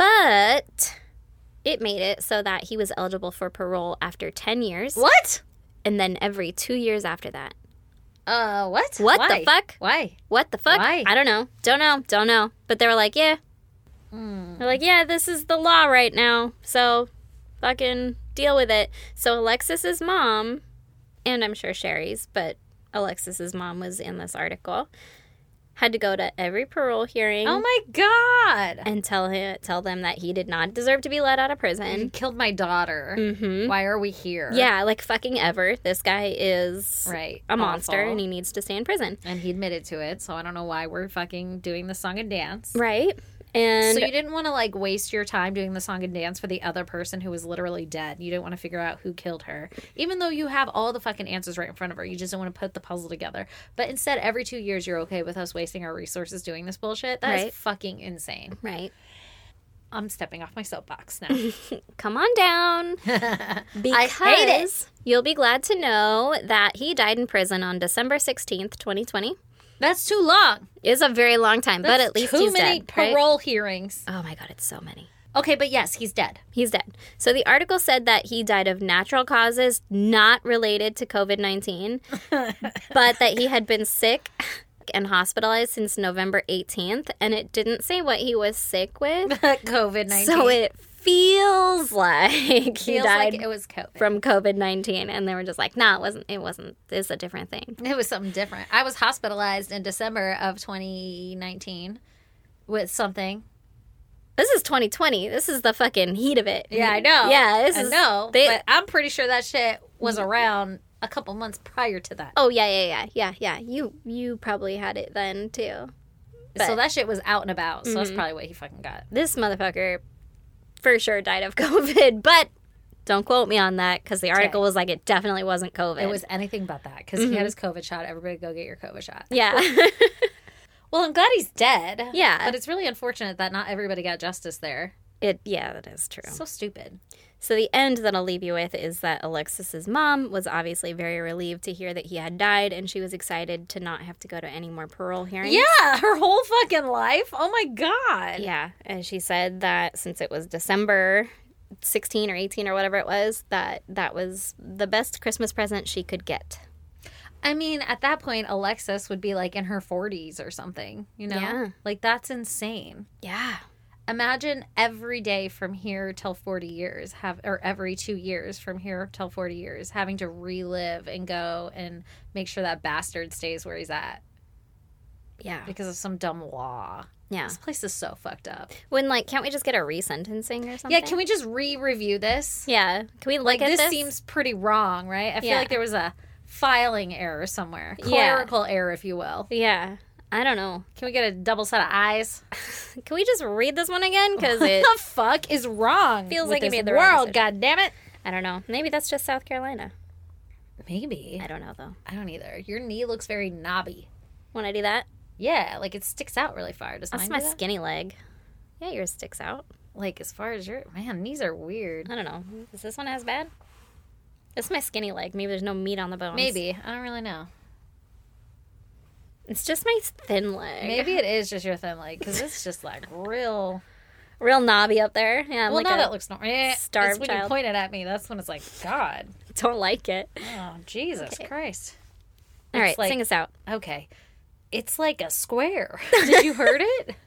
But it made it so that he was eligible for parole after ten years What? and then every two years after that. Uh, what? What Why? the fuck? Why? What the fuck? Why? I don't know. Don't know. Don't know. But they were like, yeah. They're like, yeah, this is the law right now. So fucking deal with it. So Alexis's mom, and I'm sure Sherry's, but Alexis's mom was in this article, had to go to every parole hearing Oh my god. and tell him, tell them that he did not deserve to be let out of You prison. killed my daughter. Mm-hmm. Why are we here? Yeah, like fucking ever. This guy is Right. a monster Awful. and he needs to stay in prison. And he admitted to it, so I don't know why we're fucking doing the song and dance. Right? And So you didn't want to like waste your time doing the song and dance for the other person who was literally dead. You didn't want to figure out who killed her. Even though you have all the fucking answers right in front of her. You just don't want to put the puzzle together. But instead, every two years, you're okay with us wasting our resources doing this bullshit. That is Right. fucking insane. right. I'm stepping off my soapbox now. Come on down. Because hate it. you'll be glad to know that he died in prison on December sixteenth, twenty twenty. That's too long. It's a very long time, but That's at least too he's many dead. right? parole hearings. Oh my God, it's so many. Okay, but yes, he's dead. He's dead. So the article said that he died of natural causes not related to covid nineteen, but that he had been sick and hospitalized since November eighteenth, and it didn't say what he was sick with. COVID nineteen. So it feels like he Feels died like it was COVID. from COVID nineteen. And they were just like, nah, it wasn't. It wasn't. It's a different thing. It was something different. I was hospitalized in December of twenty nineteen with something. This is twenty twenty. This is the fucking heat of it. Yeah, I know. Yeah, this I is. know. They, But I'm pretty sure that shit was around a couple months prior to that. oh yeah, yeah, yeah, yeah, yeah. You you probably had it then too. But So that shit was out and about. So that's Mhm. probably what he fucking got. this motherfucker for sure died of COVID, but don't quote me on that because the article was like it definitely wasn't COVID. It was anything but that because he had his COVID shot. Everybody go get your COVID shot. yeah. Well, I'm glad he's dead. Yeah. But it's really unfortunate that not everybody got justice there. It yeah, that is true. So stupid. So the end that I'll leave you with is that Alexis's mom was obviously very relieved to hear that he had died, and she was excited to not have to go to any more parole hearings. Yeah, her whole fucking life. Oh my God. Yeah, and she said that since it was December sixteen or eighteen or whatever it was, that that was the best Christmas present she could get. I mean, at that point, Alexis would be like in her forties or something, you know? Yeah. Like, that's insane. Yeah. Imagine every day from here till forty years, have or every two years from here till forty years, having to relive and go and make sure that bastard stays where he's at Yeah. because of some dumb law. Yeah. This place is so fucked up. When, like, can't we just get a resentencing or something? Yeah, can we just re-review this? Yeah. Can we look Like, at this, this? seems pretty wrong, right? I feel Yeah. like there was a filing error somewhere. Yeah. Clerical error, if you will. Yeah. I don't know. Can we get a double set of eyes? Can we just read this one again? Because What it the fuck is wrong? feels with like it this made the wrong world. decision. God damn it! I don't know. Maybe that's just South Carolina. Maybe I don't know, though. I don't either. Your knee looks very knobby. When I do that, Yeah, like it sticks out really far. Does that's mine my do that? skinny leg. Yeah, yours sticks out. Like as far as your man, knees are weird. I don't know. Is this one as bad? This is my skinny leg. Maybe there's no meat on the bones. Maybe I don't really know. It's just my thin leg. Maybe it is just your thin leg because it's just like real. Real knobby up there. Yeah, I'm Well, like now a, that looks normal. Eh, starved it's when you child. point it at me. That's when it's like God. don't like it. Oh Jesus Okay. Christ. All right, It's like- sing us out. Okay, it's like a square. Did you heard it?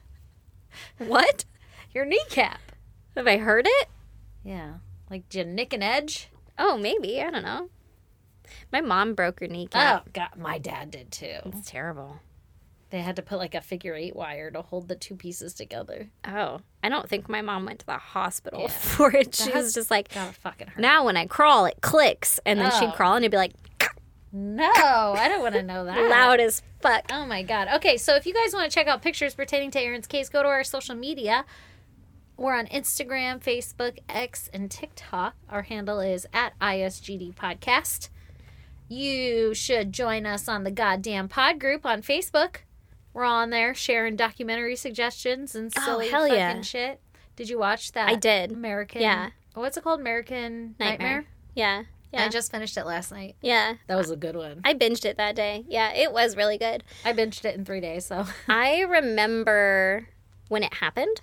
What? Your kneecap. Have I heard it? Yeah, like did you nick an edge? Oh, maybe. I don't know. My mom broke her kneecap. Oh God, my dad did too. It's terrible. They had to put like a figure eight wire to hold the two pieces together. Oh, I don't think my mom went to the hospital Yeah. for it. She That was just like, Gotta fucking hurt. now when I crawl, it clicks. And then Oh. she'd crawl and it'd be like, No, I don't want to know that. loud as fuck. Oh my God. Okay, so if you guys want to check out pictures pertaining to Aaron's case, go to our social media. We're on Instagram, Facebook, X, and TikTok. Our handle is at I S G D Podcast. You should join us on the Goddamn Pod group on Facebook. We're on there sharing documentary suggestions and Oh, silly hell fucking yeah. shit. Did you watch that? I did. American. Yeah. What's it called? American Nightmare? Nightmare. Yeah. Yeah. I just finished it last night. yeah. That was a good one. I binged it that day. Yeah, it was really good. I binged it in three days, so. I remember when it happened.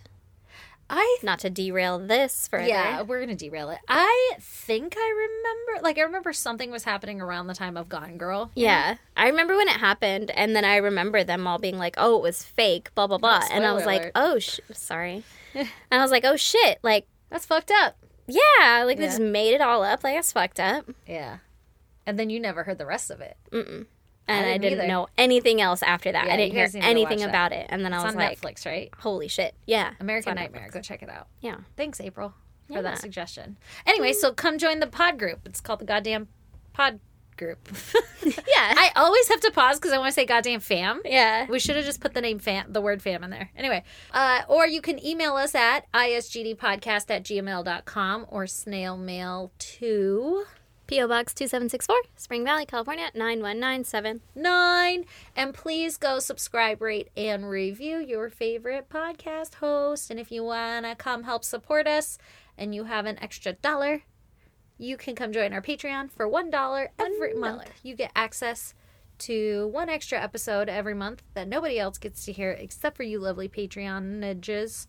I Not to derail this further. Yeah, we're gonna derail it. I think I remember, like, I remember something was happening around the time of Gone Girl. Yeah. I remember when it happened, and then I remember them all being like, oh, it was fake, blah, blah, blah. Oh, and I was spoiler like, alert. oh, sh- sorry. and I was like, oh, shit. Like, That's fucked up. yeah, like, they Yeah. just made it all up. Like, that's fucked up. Yeah, and then you never heard the rest of it. Mm-mm. And I didn't didn't, either. know anything else after that. Yeah, I didn't you hear guys need to anything watch that. about it. And then I It's was on like, Netflix, right? holy shit. Yeah. American It's on Nightmare. Netflix. Go check it out. Yeah. Thanks, April, for Yeah. that suggestion. Anyway, so come join the pod group. It's called the Goddamn Pod Group. Yeah. I always have to pause because I want to say Goddamn Fam. yeah. We should have just put the name fam, the word fam in there. Anyway, uh, or you can email us at isgdpodcast at gmail dot com or snail mail to P O Box two seven six four, Spring Valley, California, nine one nine seven. nine. And please go subscribe, rate, and review your favorite podcast host. And if you want to come help support us and you have an extra dollar, you can come join our Patreon for one dollar every One month. dollar. You get access to one extra episode every month that nobody else gets to hear except for you lovely Patreonages.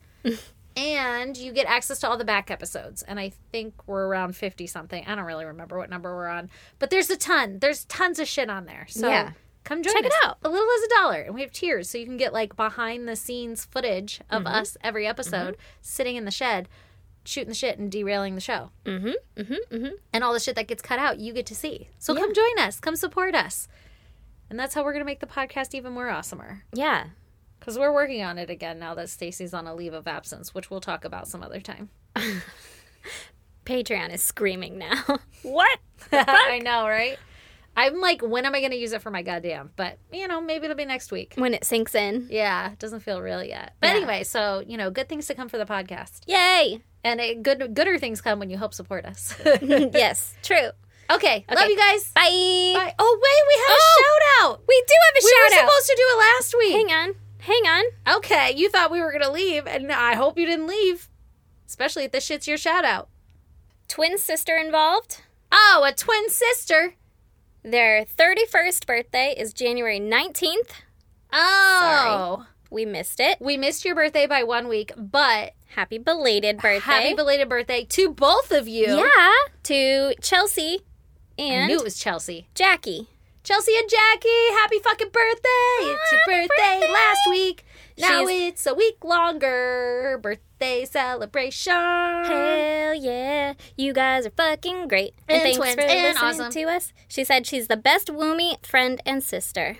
And you get access to all the back episodes. And I think we're around fifty something. I don't really remember what number we're on. But there's a ton. There's tons of shit on there. So Yeah. come join Check it us. out. A little as a dollar. And we have tiers. So you can get like behind the scenes footage of Mm-hmm. us every episode sitting in the shed shooting the shit and derailing the show. Mm-hmm, mm-hmm, mm-hmm. And all the shit that gets cut out, you get to see. So Yeah. come join us. Come support us. And that's how we're going to make the podcast even more awesomer. Yeah. Because we're working on it again now that Stacey's on a leave of absence, which we'll talk about some other time. Patreon is screaming now. What? I know, right? I'm like, when am I going to use it for my goddamn? But, you know, maybe it'll be next week. When it sinks in. Yeah, it doesn't feel real yet. But Yeah. anyway, so, you know, good things to come for the podcast. Yay! And it, good, gooder things come when you help support us. Yes, true. Okay, love you guys. Bye. Bye. Oh, wait, we had Oh, a shout out. We do have a We were shout out. supposed to do it last week. Hang on. Hang on. Okay, you thought we were going to leave, and I hope you didn't leave. Especially if this shit's your shout out. Twin sister involved. Oh, a twin sister. Their thirty-first birthday is January nineteenth. Oh. We missed it. We missed your birthday by one week, but Happy belated birthday. happy belated birthday to both of you. Yeah. To Chelsea I and knew it was Chelsea. Jackie. Chelsea and Jackie, happy fucking birthday. It's your Happy birthday, birthday. last week. Now She's- it's a week longer. Birthday celebration. Hell yeah. You guys are fucking great. And thanks twins for and listening awesome. to us. She said she's the best Woomy friend and sister.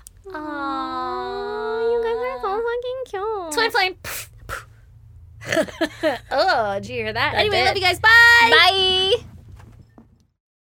Aww. You guys are so fucking cute. Twin flame. Oh, did you hear that? I anyway, did. love you guys. Bye. Bye.